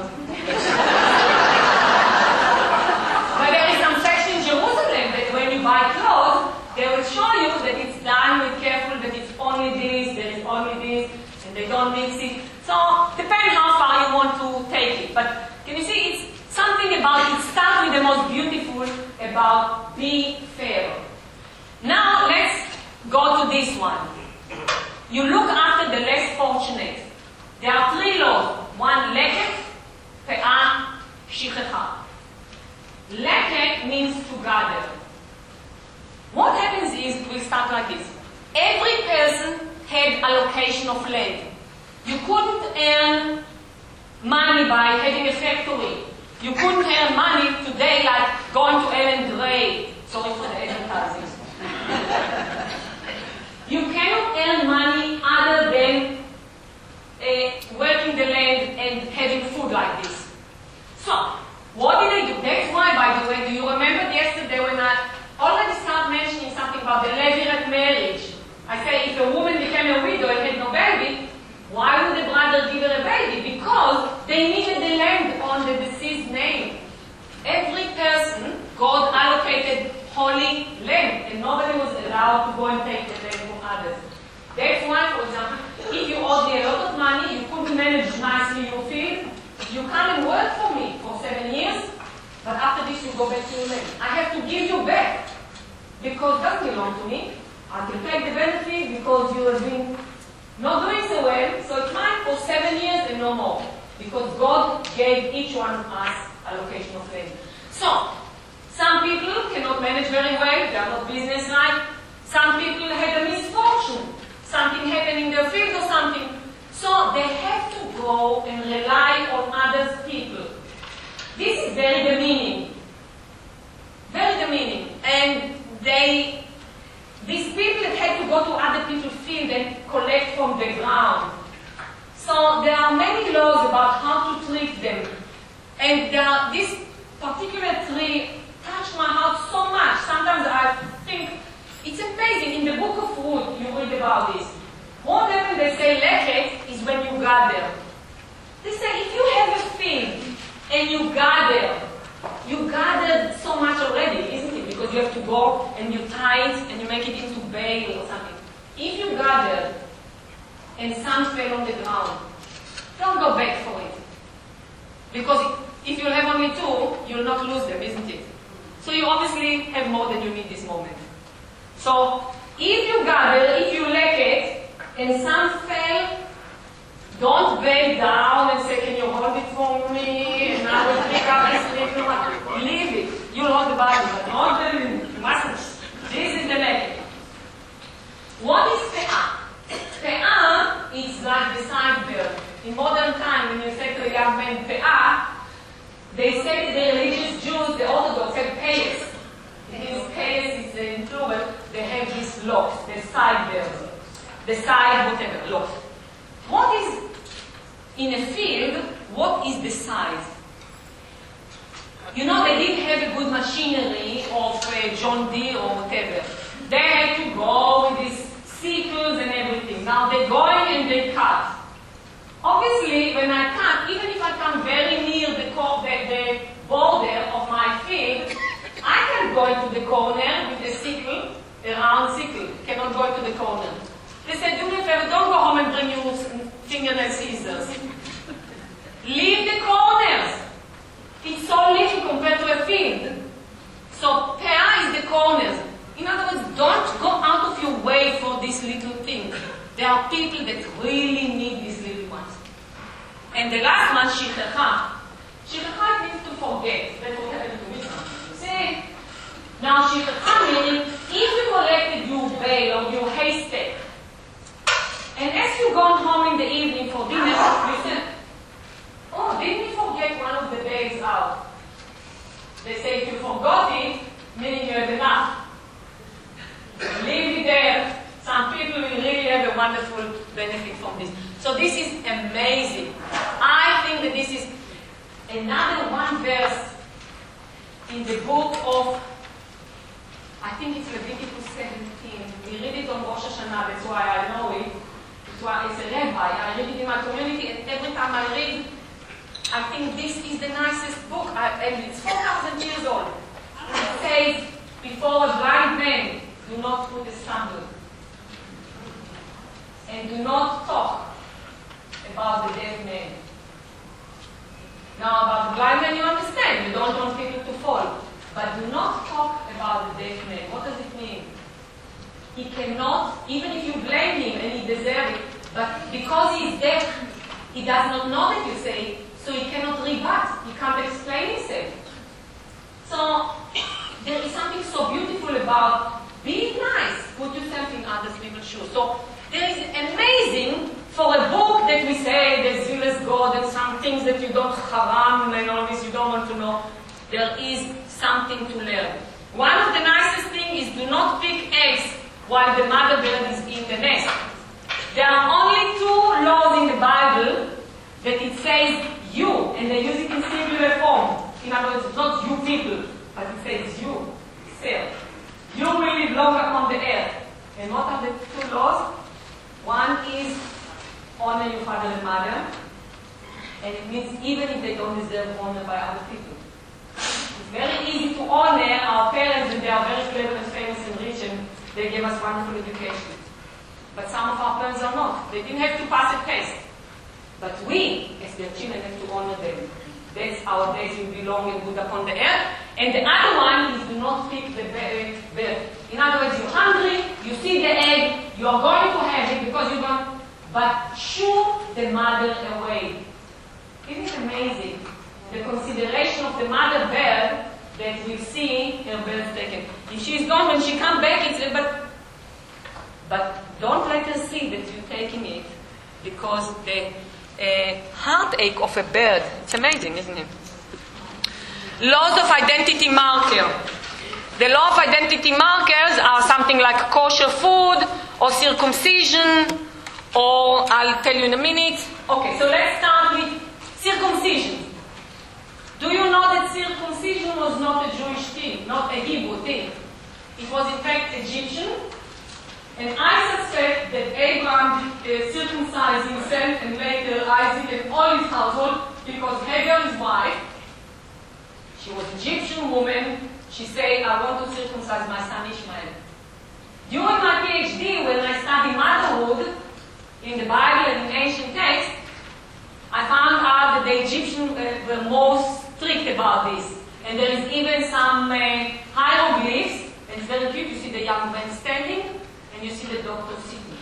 But there is some section in Jerusalem that when you buy clothes, they will show you that it's done with careful, that it's only this, there is only this, and they don't mix it. So, depends how far you want to take it. But can you see, it's something about, it starts with the most beautiful, about be fair. Now, let's go to this one. You look after the less fortunate. There are three laws. One, leket, pe'ah, shichecha. Leket means to gather. What happens is, we start like this. Every person had allocation of land. You couldn't earn money by having a factory. You couldn't earn money today like going to Ellen Gray. Sorry for the advertising. You cannot earn money other than uh, working the land and having food like this. So, what did I do? That's why, by the way, do you remember yesterday when I already started mentioning something about the levirate marriage? I say if a woman became a widow and had no baby, why would the brother give her a baby? Because they needed the land on the deceased name. Every person, God allocated holy land, and nobody was allowed to go and take the land from others. That's why for example, if you owe me a lot of money, you couldn't manage nicely your field, you come and work for me for seven years, but after this you go back to your land. I have to give you back, because it doesn't belong to me. I can take the benefit because you have been not doing so well, so it's mine for seven years and no more, because God gave each one of us a location of land. So, some people cannot manage very well, they are not business-like. Some people had a misfortune, something happened in their field or something. So they have to go and rely on other people. This is very demeaning. Very demeaning. And they, these people had to go to other people's field and collect from the ground. So there are many laws about how to treat them. And there are, this particular tree touched my heart so much. Sometimes I think it's amazing. In the book of Ruth, you read about this. What happens, they say, lechet is when you gather. They say, if you have a field and you gather, you gathered so much already, isn't it? Because you have to go and you tie it and you make it into bale or something. If you gather and some fell on the ground, don't go back for it. Because if you have only two, you'll not lose them, isn't it? So you obviously have more than you need this moment. So if you gather, if you lack it, and some fail, don't bend down and say, can you hold it for me? And I will pick up this little one. Leave it. You'll hold the Bible, but hold them. You mustn't. This is the method. What is pe'ah? Pe'ah is like the sideburn. In modern time, when you say to a young man pe'ah, they say to the religious Jews, the Orthodox, have payas. These payas is in plural. They have these locks, the sideburns. The side, whatever, look. What is, in a field, what is the size? You know, they didn't have a good machinery of uh, John Deere or whatever. They had to go with these sickles and everything. Now they're going and they cut. Obviously, when I cut, even if I come very near the, the, the border of my field, I can go into the corner with the sickle, a round sickle. Cannot go into the corner. They said, do me a favor, don't go home and bring your fingernail scissors. Leave the corners. It's so little compared to a field. So, pe'ah is the corners. In other words, don't go out of your way for this little thing. There are people that really need these little ones. And the last one, shichacha. Shichacha means to forget. That's what happened to me. See? Now, shichacha meaning, if you collected your bale or your haystack, and as you gone home in the evening for dinner, you said, oh, didn't you forget one of the bales out? They say if you forgot it, meaning you had enough. Leave it there. Some people will really have a wonderful benefit from this. So this is amazing. I think that this is another one verse in the book of, I think it's Leviticus seventeen. We read it on Rosh Hashanah, that's why I know it. It's a rabbi. I read it in my community, and every time I read, I think this is the nicest book. I, and it's four thousand years old. It says, before a blind man, do not put a sandal. And do not talk about the dead man. Now, about the blind man, you understand. You don't want people to fall. But do not talk about the dead man. What does it mean? He cannot, even if you blame him and he deserves it, but because he is dead, he does not know that you say, so he cannot rebut. He can't explain himself. So, there is something so beautiful about being nice. Put yourself in other people's shoes. So, there is amazing for a book that we say the zealous God and some things that you don't haram and all this you don't want to know. There is something to learn. One of the nicest things is do not pick eggs while the mother bird is in the nest. There are only two laws in the Bible that it says you, and they use it in singular form. In other words, not you people, but it says you, self. You will live long upon the earth. And what are the two laws? One is honor your father and mother, and it means even if they don't deserve honor by other people. It's very easy to honor our parents, and they are very clever and famous and rich, and they gave us wonderful education. but some of our parents are not. They didn't have to pass a test. But we, as their children, have to honor them. That's our days will be long and good upon the earth. And the other one is do not pick the bird. In other words, you're hungry, you see the egg, you are going to have it because you're going, but shoo the mother away. Isn't it amazing? The consideration of the mother bird that we see her bird taken. If she's gone, when she comes back, it's but but don't let her see that you're taking it, because the uh, heartache of a bird, it's amazing, isn't it? Laws of identity marker. The law of identity markers are something like kosher food or circumcision, or I'll tell you in a minute. Okay, so let's start with circumcision. Do you know that circumcision was not a Jewish thing, not a Hebrew thing? It was in fact Egyptian. And I suspect that Abraham uh, circumcised himself and later Isaac and all his household because Hagar, his wife, she was an Egyptian woman. She said, I want to circumcise my son Ishmael. During my PhD, when I studied motherhood in the Bible and in ancient texts, I found out that the Egyptians uh, were more strict about this. And there is even some uh, hieroglyphs, and it's very cute. You see the young man standing, and you see the doctor sitting.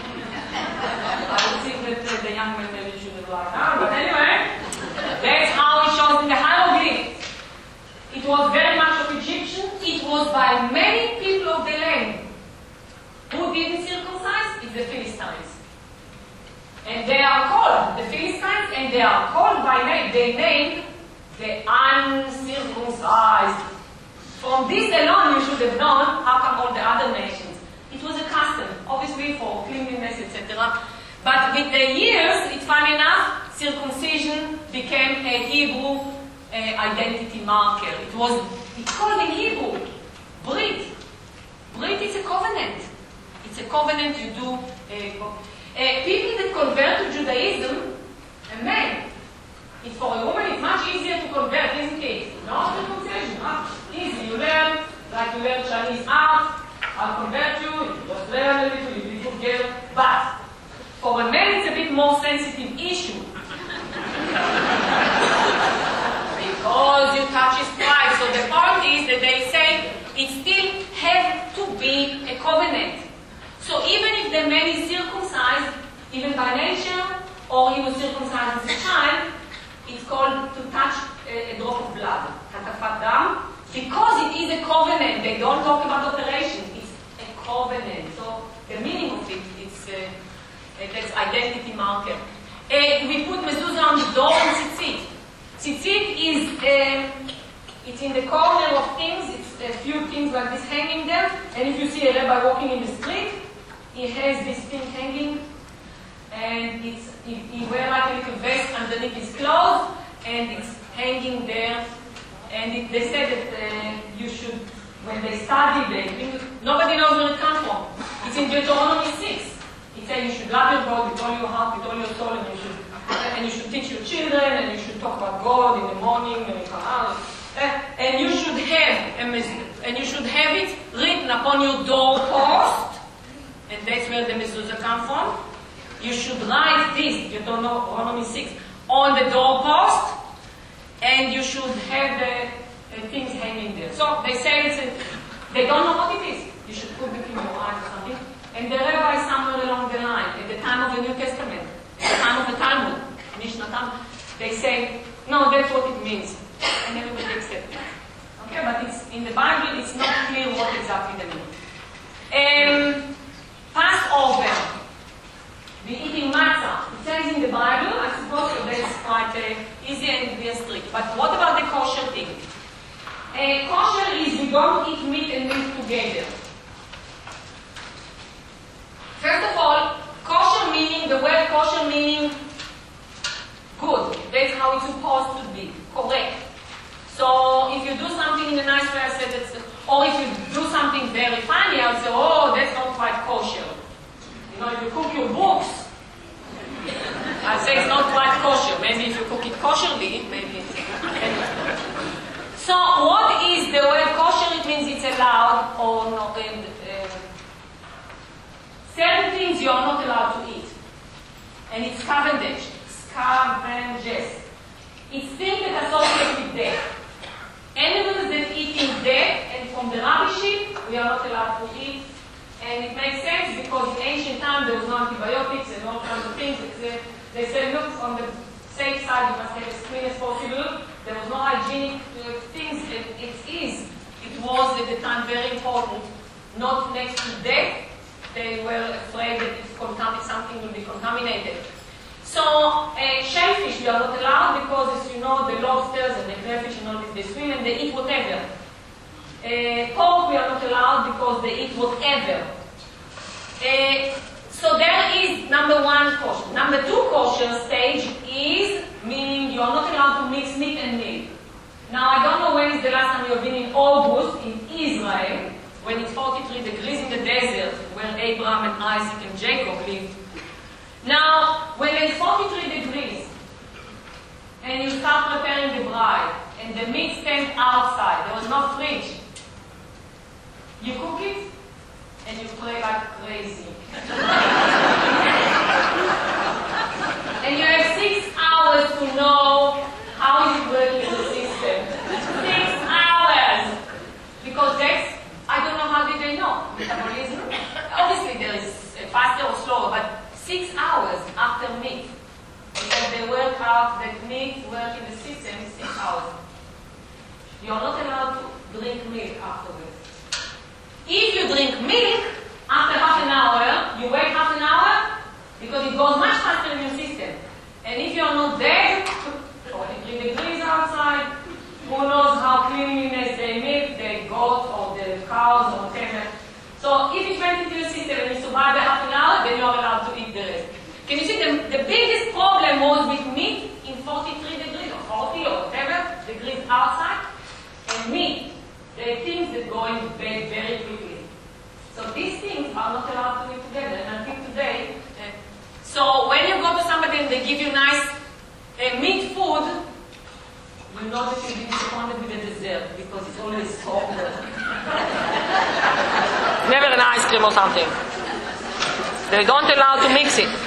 I would think that uh, the young man maybe should have lied down, but anyway, that's how it shows in the hieroglyphs. It was very much of Egyptian. It was by many people of the land. Who didn't circumcise? It's the Philistines. And they are called the Philistines, and they are called by name. They named the uncircumcised. From this alone, you should have known how come all the other nations. It was a custom, obviously for cleanliness, et cetera. But with the years, it's funny enough, circumcision became a Hebrew uh, identity marker. It was, it's called in Hebrew, Brit. Brit is a covenant. It's a covenant you do. Uh, uh, people that convert to Judaism, a man, it's for a woman, it's much easier to convert, isn't it? No circumcision, huh? Easy. You learn, like you learn Chinese art, I'll convert you, you just learn a little, you little girl. But for a man, it's a bit more sensitive issue. Because you touch his pride. So the point is that they say it still has to be a covenant. So even if the man is circumcised, even by nature, or he was circumcised as a child, it's called to touch a, a drop of blood, hatafat dam, because it is a covenant. They don't talk about operation. It's a covenant. So the meaning of it, it's uh, that's identity marker. Uh, we put mezuzah on the door and tzitzit. Tzitzit is uh, it's in the corner of things. It's a few things like this hanging there. And if you see a rabbi walking in the street, he has this thing hanging, and it's he, he wears like a little vest underneath his clothes, and it's hanging there. And it, they said that uh, you should, when they study, they nobody knows where it comes from. It's in Deuteronomy six. It says you should love your God with all your heart, with all your soul, and you should and you should teach your children, and you should talk about God in the morning when you come out. Uh, and you should have and you should have it written upon your doorpost, and that's where the mezuzah comes from. You should write this, Deuteronomy six, on the doorpost, and you should have the, the things hanging there. So they say it's a, they don't know what it is. You should put it in your eyes or something. And the rabbi somewhere along the line, at the time of the New Testament, at the time of the Talmud, Mishnah Talmud, they say, no, that's what it means. And everybody accepts it. Okay, but it's in the Bible, it's not clear what exactly they mean. Um, Passover, the eating matzah. It says in the Bible, I suppose that that's quite uh, easy and very strict. But what about the kosher thing? Uh, kosher is we don't eat meat and meat together. First of all, kosher meaning, the word kosher meaning good. That's how it's supposed to be, correct. So if you do something in a nice way, I said that's, or if you do something very funny, I'll say, oh, that's not quite kosher. You know, if you cook your books, I'll say it's not quite kosher. Maybe if you cook it kosherly, maybe it's... Anyway. So what is the word kosher? It means it's allowed or not. And, uh, certain things means you are not allowed to eat. And it's scavenged. Scavengers. It's things that associate with death. Animals that eat in death, and from the rubbish heap, we are not allowed to eat. And it makes sense because in ancient times there was no antibiotics and all kinds of things. They, they said, look, on the safe side, you must have as clean as possible. There was no hygienic uh, things. It, it is. It was at the time very important. Not next to death. They were afraid that if contam- something will be contaminated. So, uh, shellfish we are not allowed because, as you know, the lobsters and the crayfish and all this, they swim and they eat whatever. Uh, pork we are not allowed because they eat whatever. Uh, so there is number one caution. Number two caution stage is, meaning you are not allowed to mix meat and milk. Now, I don't know when is the last time you have been in August in Israel, when it's forty-three degrees in the desert, where Abraham and Isaac and Jacob lived. Now, when it's forty-three degrees, and you start preparing the bride, and the meat stands outside, there was no fridge, you cook it, and you pray like crazy. And you have six hours to know how is it working in the system. Six hours! Because that's, I don't know how did they know. Metabolism. Obviously there is faster or slower, but six hours after meat. Because they work out that meat work in the system six hours. You are not allowed to drink milk afterwards. If you drink milk, after half an hour, you wait half an hour, because it goes much faster in your system. And if you are not there, forty-three degrees outside, who knows how cleanliness they make, the goat or the cows or whatever. So if it went into your system and you survive the half an hour, then you are allowed to eat the rest. Can you see the, the biggest problem was with meat in forty-three degrees or forty or whatever degrees outside, and meat. There are things that go in bed very quickly. So these things are not allowed to live together. And until today, uh, so when you go to somebody and they give you nice uh, meat food, you know that you'll be disappointed with the dessert because it's always so good. Never an ice cream or something. They don't allow to mix it.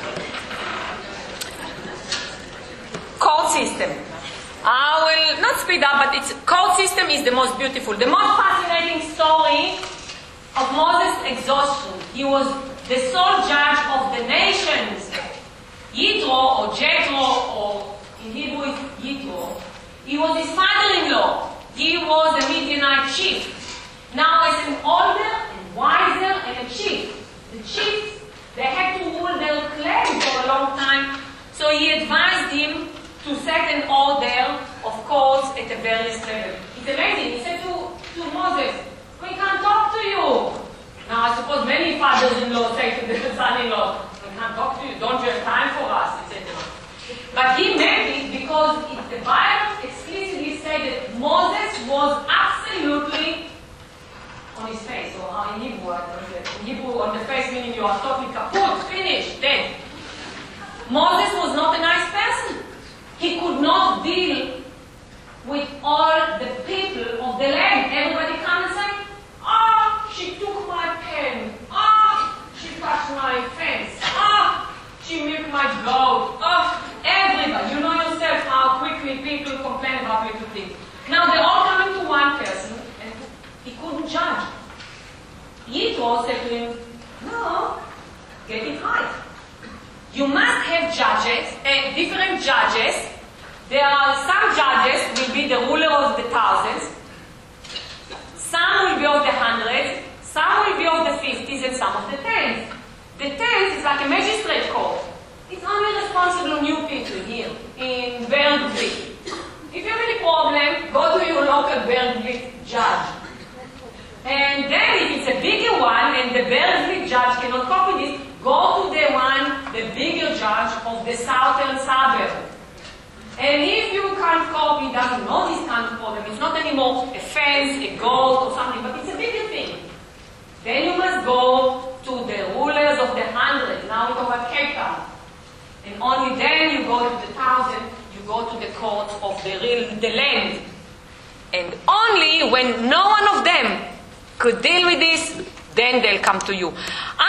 Court system. I will not speed up, but its court system is the most beautiful. The most fascinating story of Moses' exhaustion. He was the sole judge of the nations. Yitro, or Jethro, or in Hebrew it's Yitro. He was his father-in-law. He was a Midianite chief. Now as an older and wiser and a chief, the chiefs, they had to rule their clan for a long time, so he advised him to set an order of courts at a various level. It's amazing. He said to, to Moses, we can't talk to you. Now I suppose many fathers-in-law say to their son-in-law, we can't talk to you, don't you have time for us, et cetera. But he made it because it, the Bible explicitly said that Moses was absolutely on his face, or in Hebrew, I don't know. In Hebrew, on the face meaning you are totally kaput, finished, dead. Moses was not a nice person. He could not deal with all the people of the land. Everybody come and say, ah, oh, she took my pen. Ah, oh, she touched my fence. Ah, oh, she milked my goat. Ah, oh, everybody. You know yourself how quickly people complain about little things. Now they're all coming to one person, and he couldn't judge. Yitro said to him, no, get it right. You must have judges, uh, different judges. There are some judges will be the ruler of the thousands, some will be of the hundreds, some will be of the fifties, and some of the tens. The tens is like a magistrate court. It's only responsible new people here in Bernville. If you have any problem, go to your local Bernville judge. And then if it's a bigger one and the Bernville judge cannot copy this, go to the one, the bigger judge of the southern suburb. And if you can't copy, doesn't know this kind of problem, it's not anymore a fence, a goat or something, but it's a bigger thing. Then you must go to the rulers of the hundreds. Now we talk about Cape Town. And only then you go to the thousand, you go to the court of the real, the land. And only when no one of them could deal with this, then they'll come to you.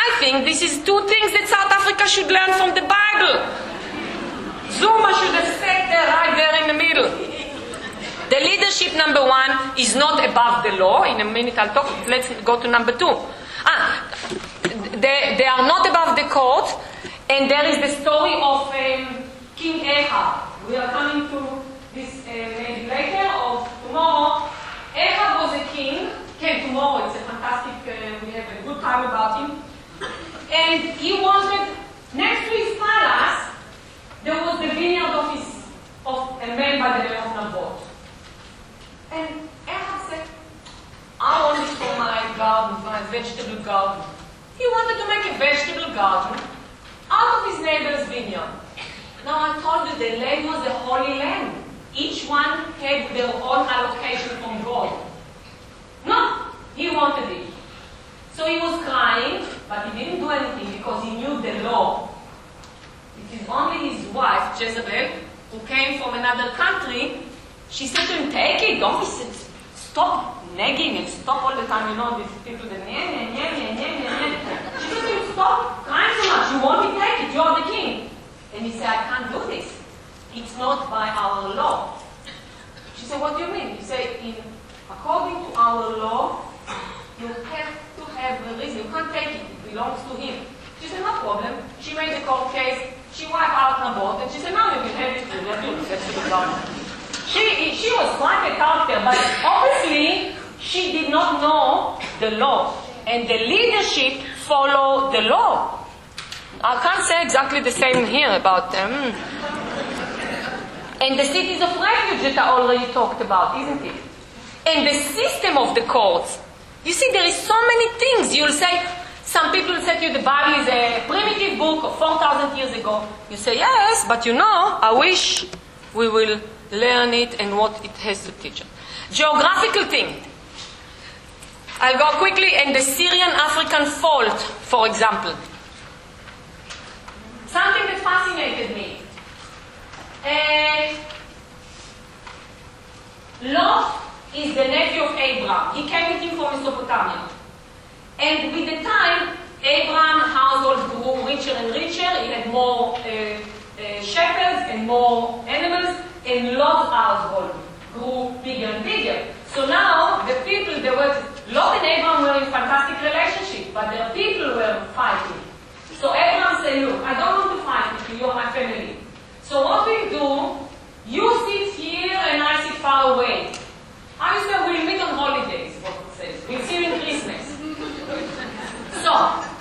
I think this is two things that South Africa should learn from the Bible. Zuma should have sat there, right there in the middle. The leadership, number one, is not above the law. In a minute I'll talk. Let's go to number two. Ah, they, they are not above the court. And there is the story of um, King Ahab. We are coming to this uh, maybe later or tomorrow. Ahab was a king. Came tomorrow. It's a fantastic, uh, we have a good time about him. And he wanted, next to his palace, there was the vineyard of, his, of a man by the name of Naboth. And Ahab said, I want it for my garden, my vegetable garden. He wanted to make a vegetable garden out of his neighbor's vineyard. Now I told you the land was a holy land. Each one had their own allocation from God. No, he wanted it. So he was crying, but he didn't do anything because he knew the law. It is only his wife, Jezebel, who came from another country. She said to him, take it, don't be, stop nagging and stop all the time, you know, these people, the nye, nye, nye, nye, nye, nye. She said to him, stop crying so much, you won't take it, you're the king. And he said, I can't do this. It's not by our law. She said, what do you mean? He said, in, according to our law, you have to have a reason. You can't take it. It belongs to him. She said, no problem. She made the court case. She wiped out Naboth, and she said, no, you can have it. Let's do it. She, she was quite a character, but obviously she did not know the law. And the leadership followed the law. I can't say exactly the same here about them. And the cities of refuge that I already talked about, isn't it? And the system of the courts. You see, there is so many things. You'll say, some people will say to you, the Bible is a primitive book of four thousand years ago. You say, yes, but you know, I wish we will learn it and what it has to teach us. Geographical thing. I'll go quickly. And the Syrian-African fault, for example. Something that fascinated me. Uh, Lot is the nephew of Abraham. He came with him from Mesopotamia. And with the time, Abraham's household grew richer and richer. He had more uh, uh, shepherds and more animals. And Lot's household grew bigger and bigger. So now, the people, they were, Lot and Abraham were in fantastic relationship, but their people were fighting. So Abraham said, look, I don't want to fight with you, you're my family. So what we do, you sit here and I sit far away. I say we'll meet on holidays, what it says. We'll see you in Christmas. So,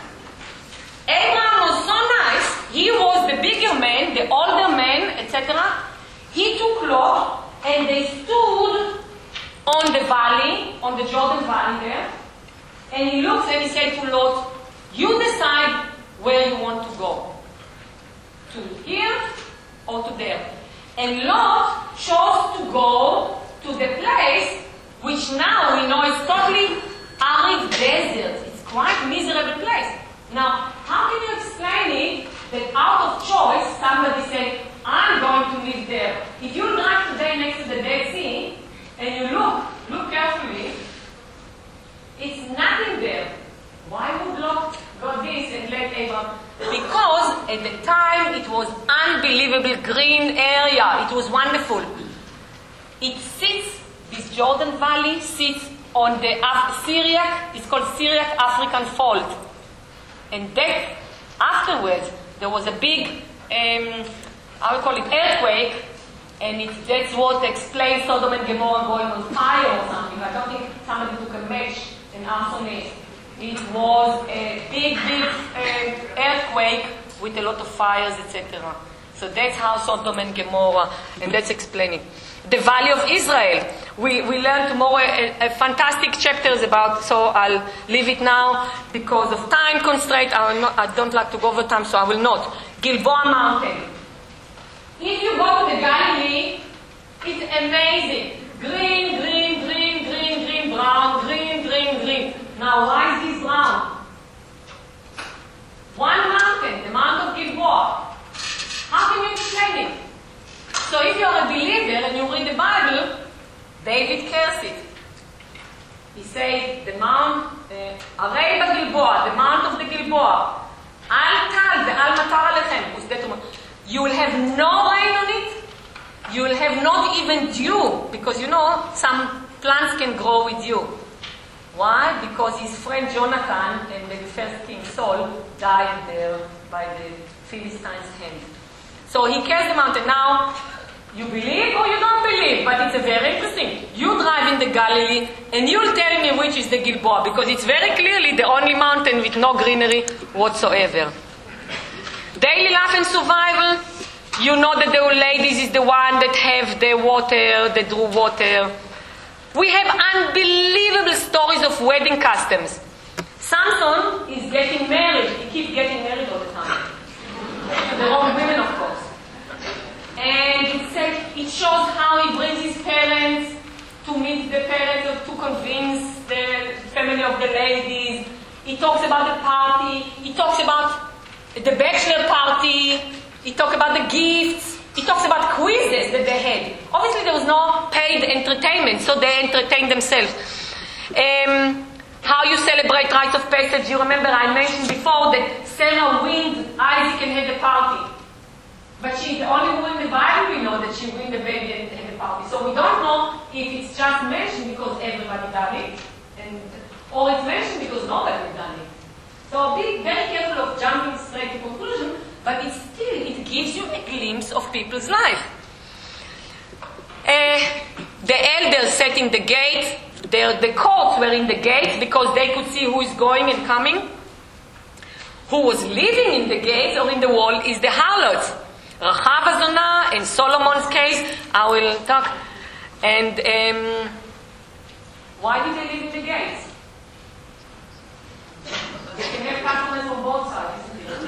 Abraham was so nice. He was the bigger man, the older man, et cetera. He took Lot and they stood on the valley, on the Jordan Valley there. And he looks and he said to Lot, you decide where you want to go. To here or to there. And Lot chose to go to the place which now we know is totally arid desert. It's quite a miserable place. Now, how can you explain it that out of choice somebody said, I'm going to live there? If you drive today next to the Dead Sea and you look, look carefully, it's nothing there. Why would Lot go this and let Abraham? Because at the time it was unbelievable green area. It was wonderful. It sits, this Jordan Valley sits on the Af- Syriac, it's called Syriac African Fault. And that, afterwards, there was a big, um, I would call it earthquake, and it, that's what explains Sodom and Gomorrah going on fire or something. I don't think somebody took a match and arsoned it. It was a big, big uh, earthquake with a lot of fires, et cetera. So that's how Sodom and Gomorrah, and that's explaining. The Valley of Israel. We, we learn tomorrow a, a fantastic chapters about, so I'll leave it now because of time constraint. I, will not, I don't like to go over time, so I will not. Gilboa Mountain. If you go to the Galilee, it's amazing. Green, green, green, green, green, brown, green, green, green. Now, why is this brown? One mountain, the Mount of Gilboa. How can you explain it? So if you're a believer and you read the Bible, David cares it. he says, the mount, הרי בגלבוע, the mount of the Gilboa, אל טל ואל מטר עליכם, you will have no rain on it, you will have not even dew, because you know, some plants can grow with dew. Why? Because his friend Jonathan and the first king Saul died there by the Philistines' hand. So he kills the mountain. Now, you believe or you don't believe, but it's a very interesting. You drive in the Galilee and you'll tell me which is the Gilboa, because it's very clearly the only mountain with no greenery whatsoever. Daily life and survival, you know that the old ladies is the one that have the water, the drew water. We have unbelievable stories of wedding customs. Samson is getting married. He keeps getting married all the time. The wrong women, of course. And it says, it shows how he brings his parents to meet the parents, or to convince the family of the ladies. He talks about the party. He talks about the bachelor party. He talks about the gifts. He talks about quizzes that they had. Obviously, there was no paid entertainment, so they entertained themselves. Um, how you celebrate rites of passage. You remember I mentioned before that Sarah wins Isaac and had a party. But she's the only woman in the Bible we know that she wins the baby and had a party. So we don't know if it's just mentioned because everybody done it, and, or it's mentioned because nobody has done it. So be very careful of jumping straight to conclusion, but it still, it gives you a glimpse of people's life. Uh, the elders sat in the gate. The, the courts were in the gate because they could see who is going and coming. Who was living in the gate or in the wall is the harlots. Rachav Azona, in Solomon's case, I will talk. And um, why did they live in the gates? They can have customers from both sides, isn't it?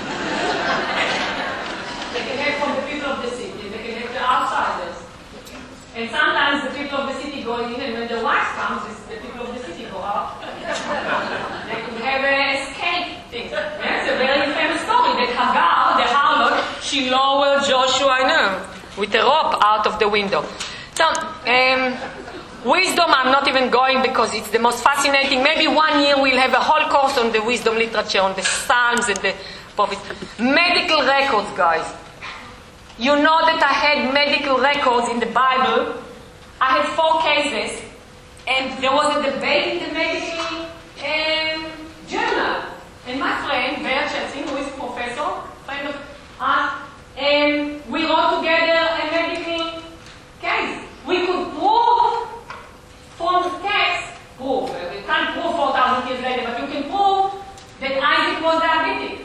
They can have from the people of the city, they can have the outsiders. And sometimes the people of the city go in, and when the wife comes, the people of the city go out. They could have a escape thing. That's a very famous story that Hagar, the harlot, she lowered Joshua, I know, with a rope out of the window. So, um, wisdom, I'm not even going because it's the most fascinating. Maybe one year we'll have a whole course on the wisdom literature, on the Psalms and the prophets. Medical records, guys. You know that I had medical records in the Bible. I had four cases, and there was a debate in the medical um, journal. And my friend, Bea Chelsea, who is a professor, friend of us, and we wrote together a medical case. We could prove from the text, prove, we can't prove four thousand years later, but you can prove that Isaac was diabetic.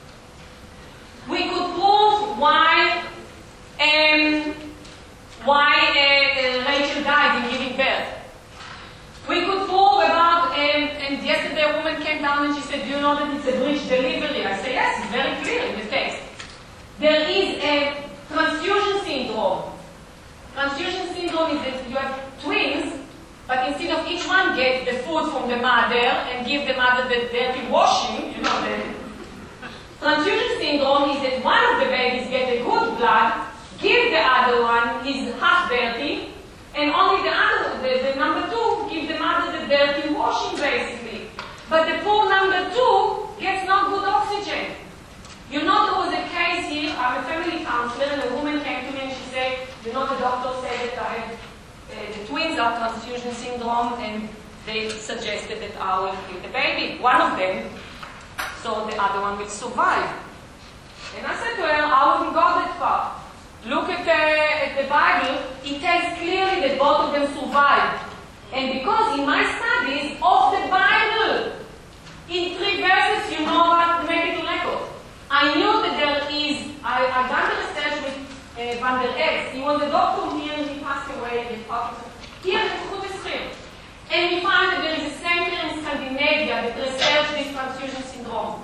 We could prove why um, why uh, Rachel died in giving birth. We could prove about, um, and yesterday a woman came down and she said, do you know that it's a breech delivery? I said, yes, it's very clear in the text. There is a transfusion syndrome. Transfusion syndrome is that you have twins, but instead of each one get the food from the mother and give the mother the dirty washing, you know, the transfusion syndrome is that one of the babies get the good blood, give the other one his half dirty, and only the other, the, the number two, give the mother the dirty washing basically. But the poor number two gets no good oxygen. You know, there was a case here, I'm a family counselor, and a woman came to me and she said, you know, the doctor said that I have, uh, the twins have transfusion syndrome, and they suggested that I will kill the baby, one of them, so the other one will survive. And I said to her, I wouldn't go that far. Look at the, at the Bible, it tells clearly that both of them survived. And because in my studies of the Bible, in three verses you know about the medical record. I knew that there is, I, I've done the research with uh, Van der X. He was a doctor here and he passed away with Parkinson. Here in Kurdistan. And we found that there is a center in Scandinavia that researched this transfusion syndrome.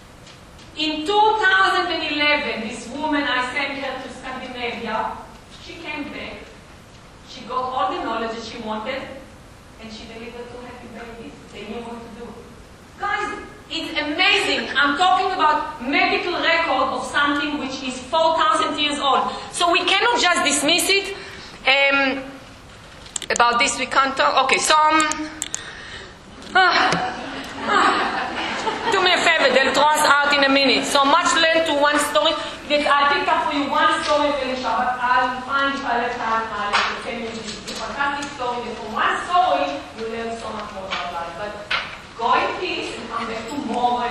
In two thousand eleven, this woman, I sent her to Scandinavia. She came back. She got all the knowledge that she wanted, and she delivered two happy babies. They knew what to do. Guys, it's amazing. I'm talking about medical record of something which is four thousand years old. So we cannot just dismiss it. Um, about this we can't talk. Okay, so um, Ah, ah. Do me a favor, they'll throw us out in a minute. So much learned to one story that I'll pick up for you one story in Shabbat. I'll find if I have time, I'll tell you this fantastic story. And from one story, you learn so much more about life. But go in peace and come back tomorrow.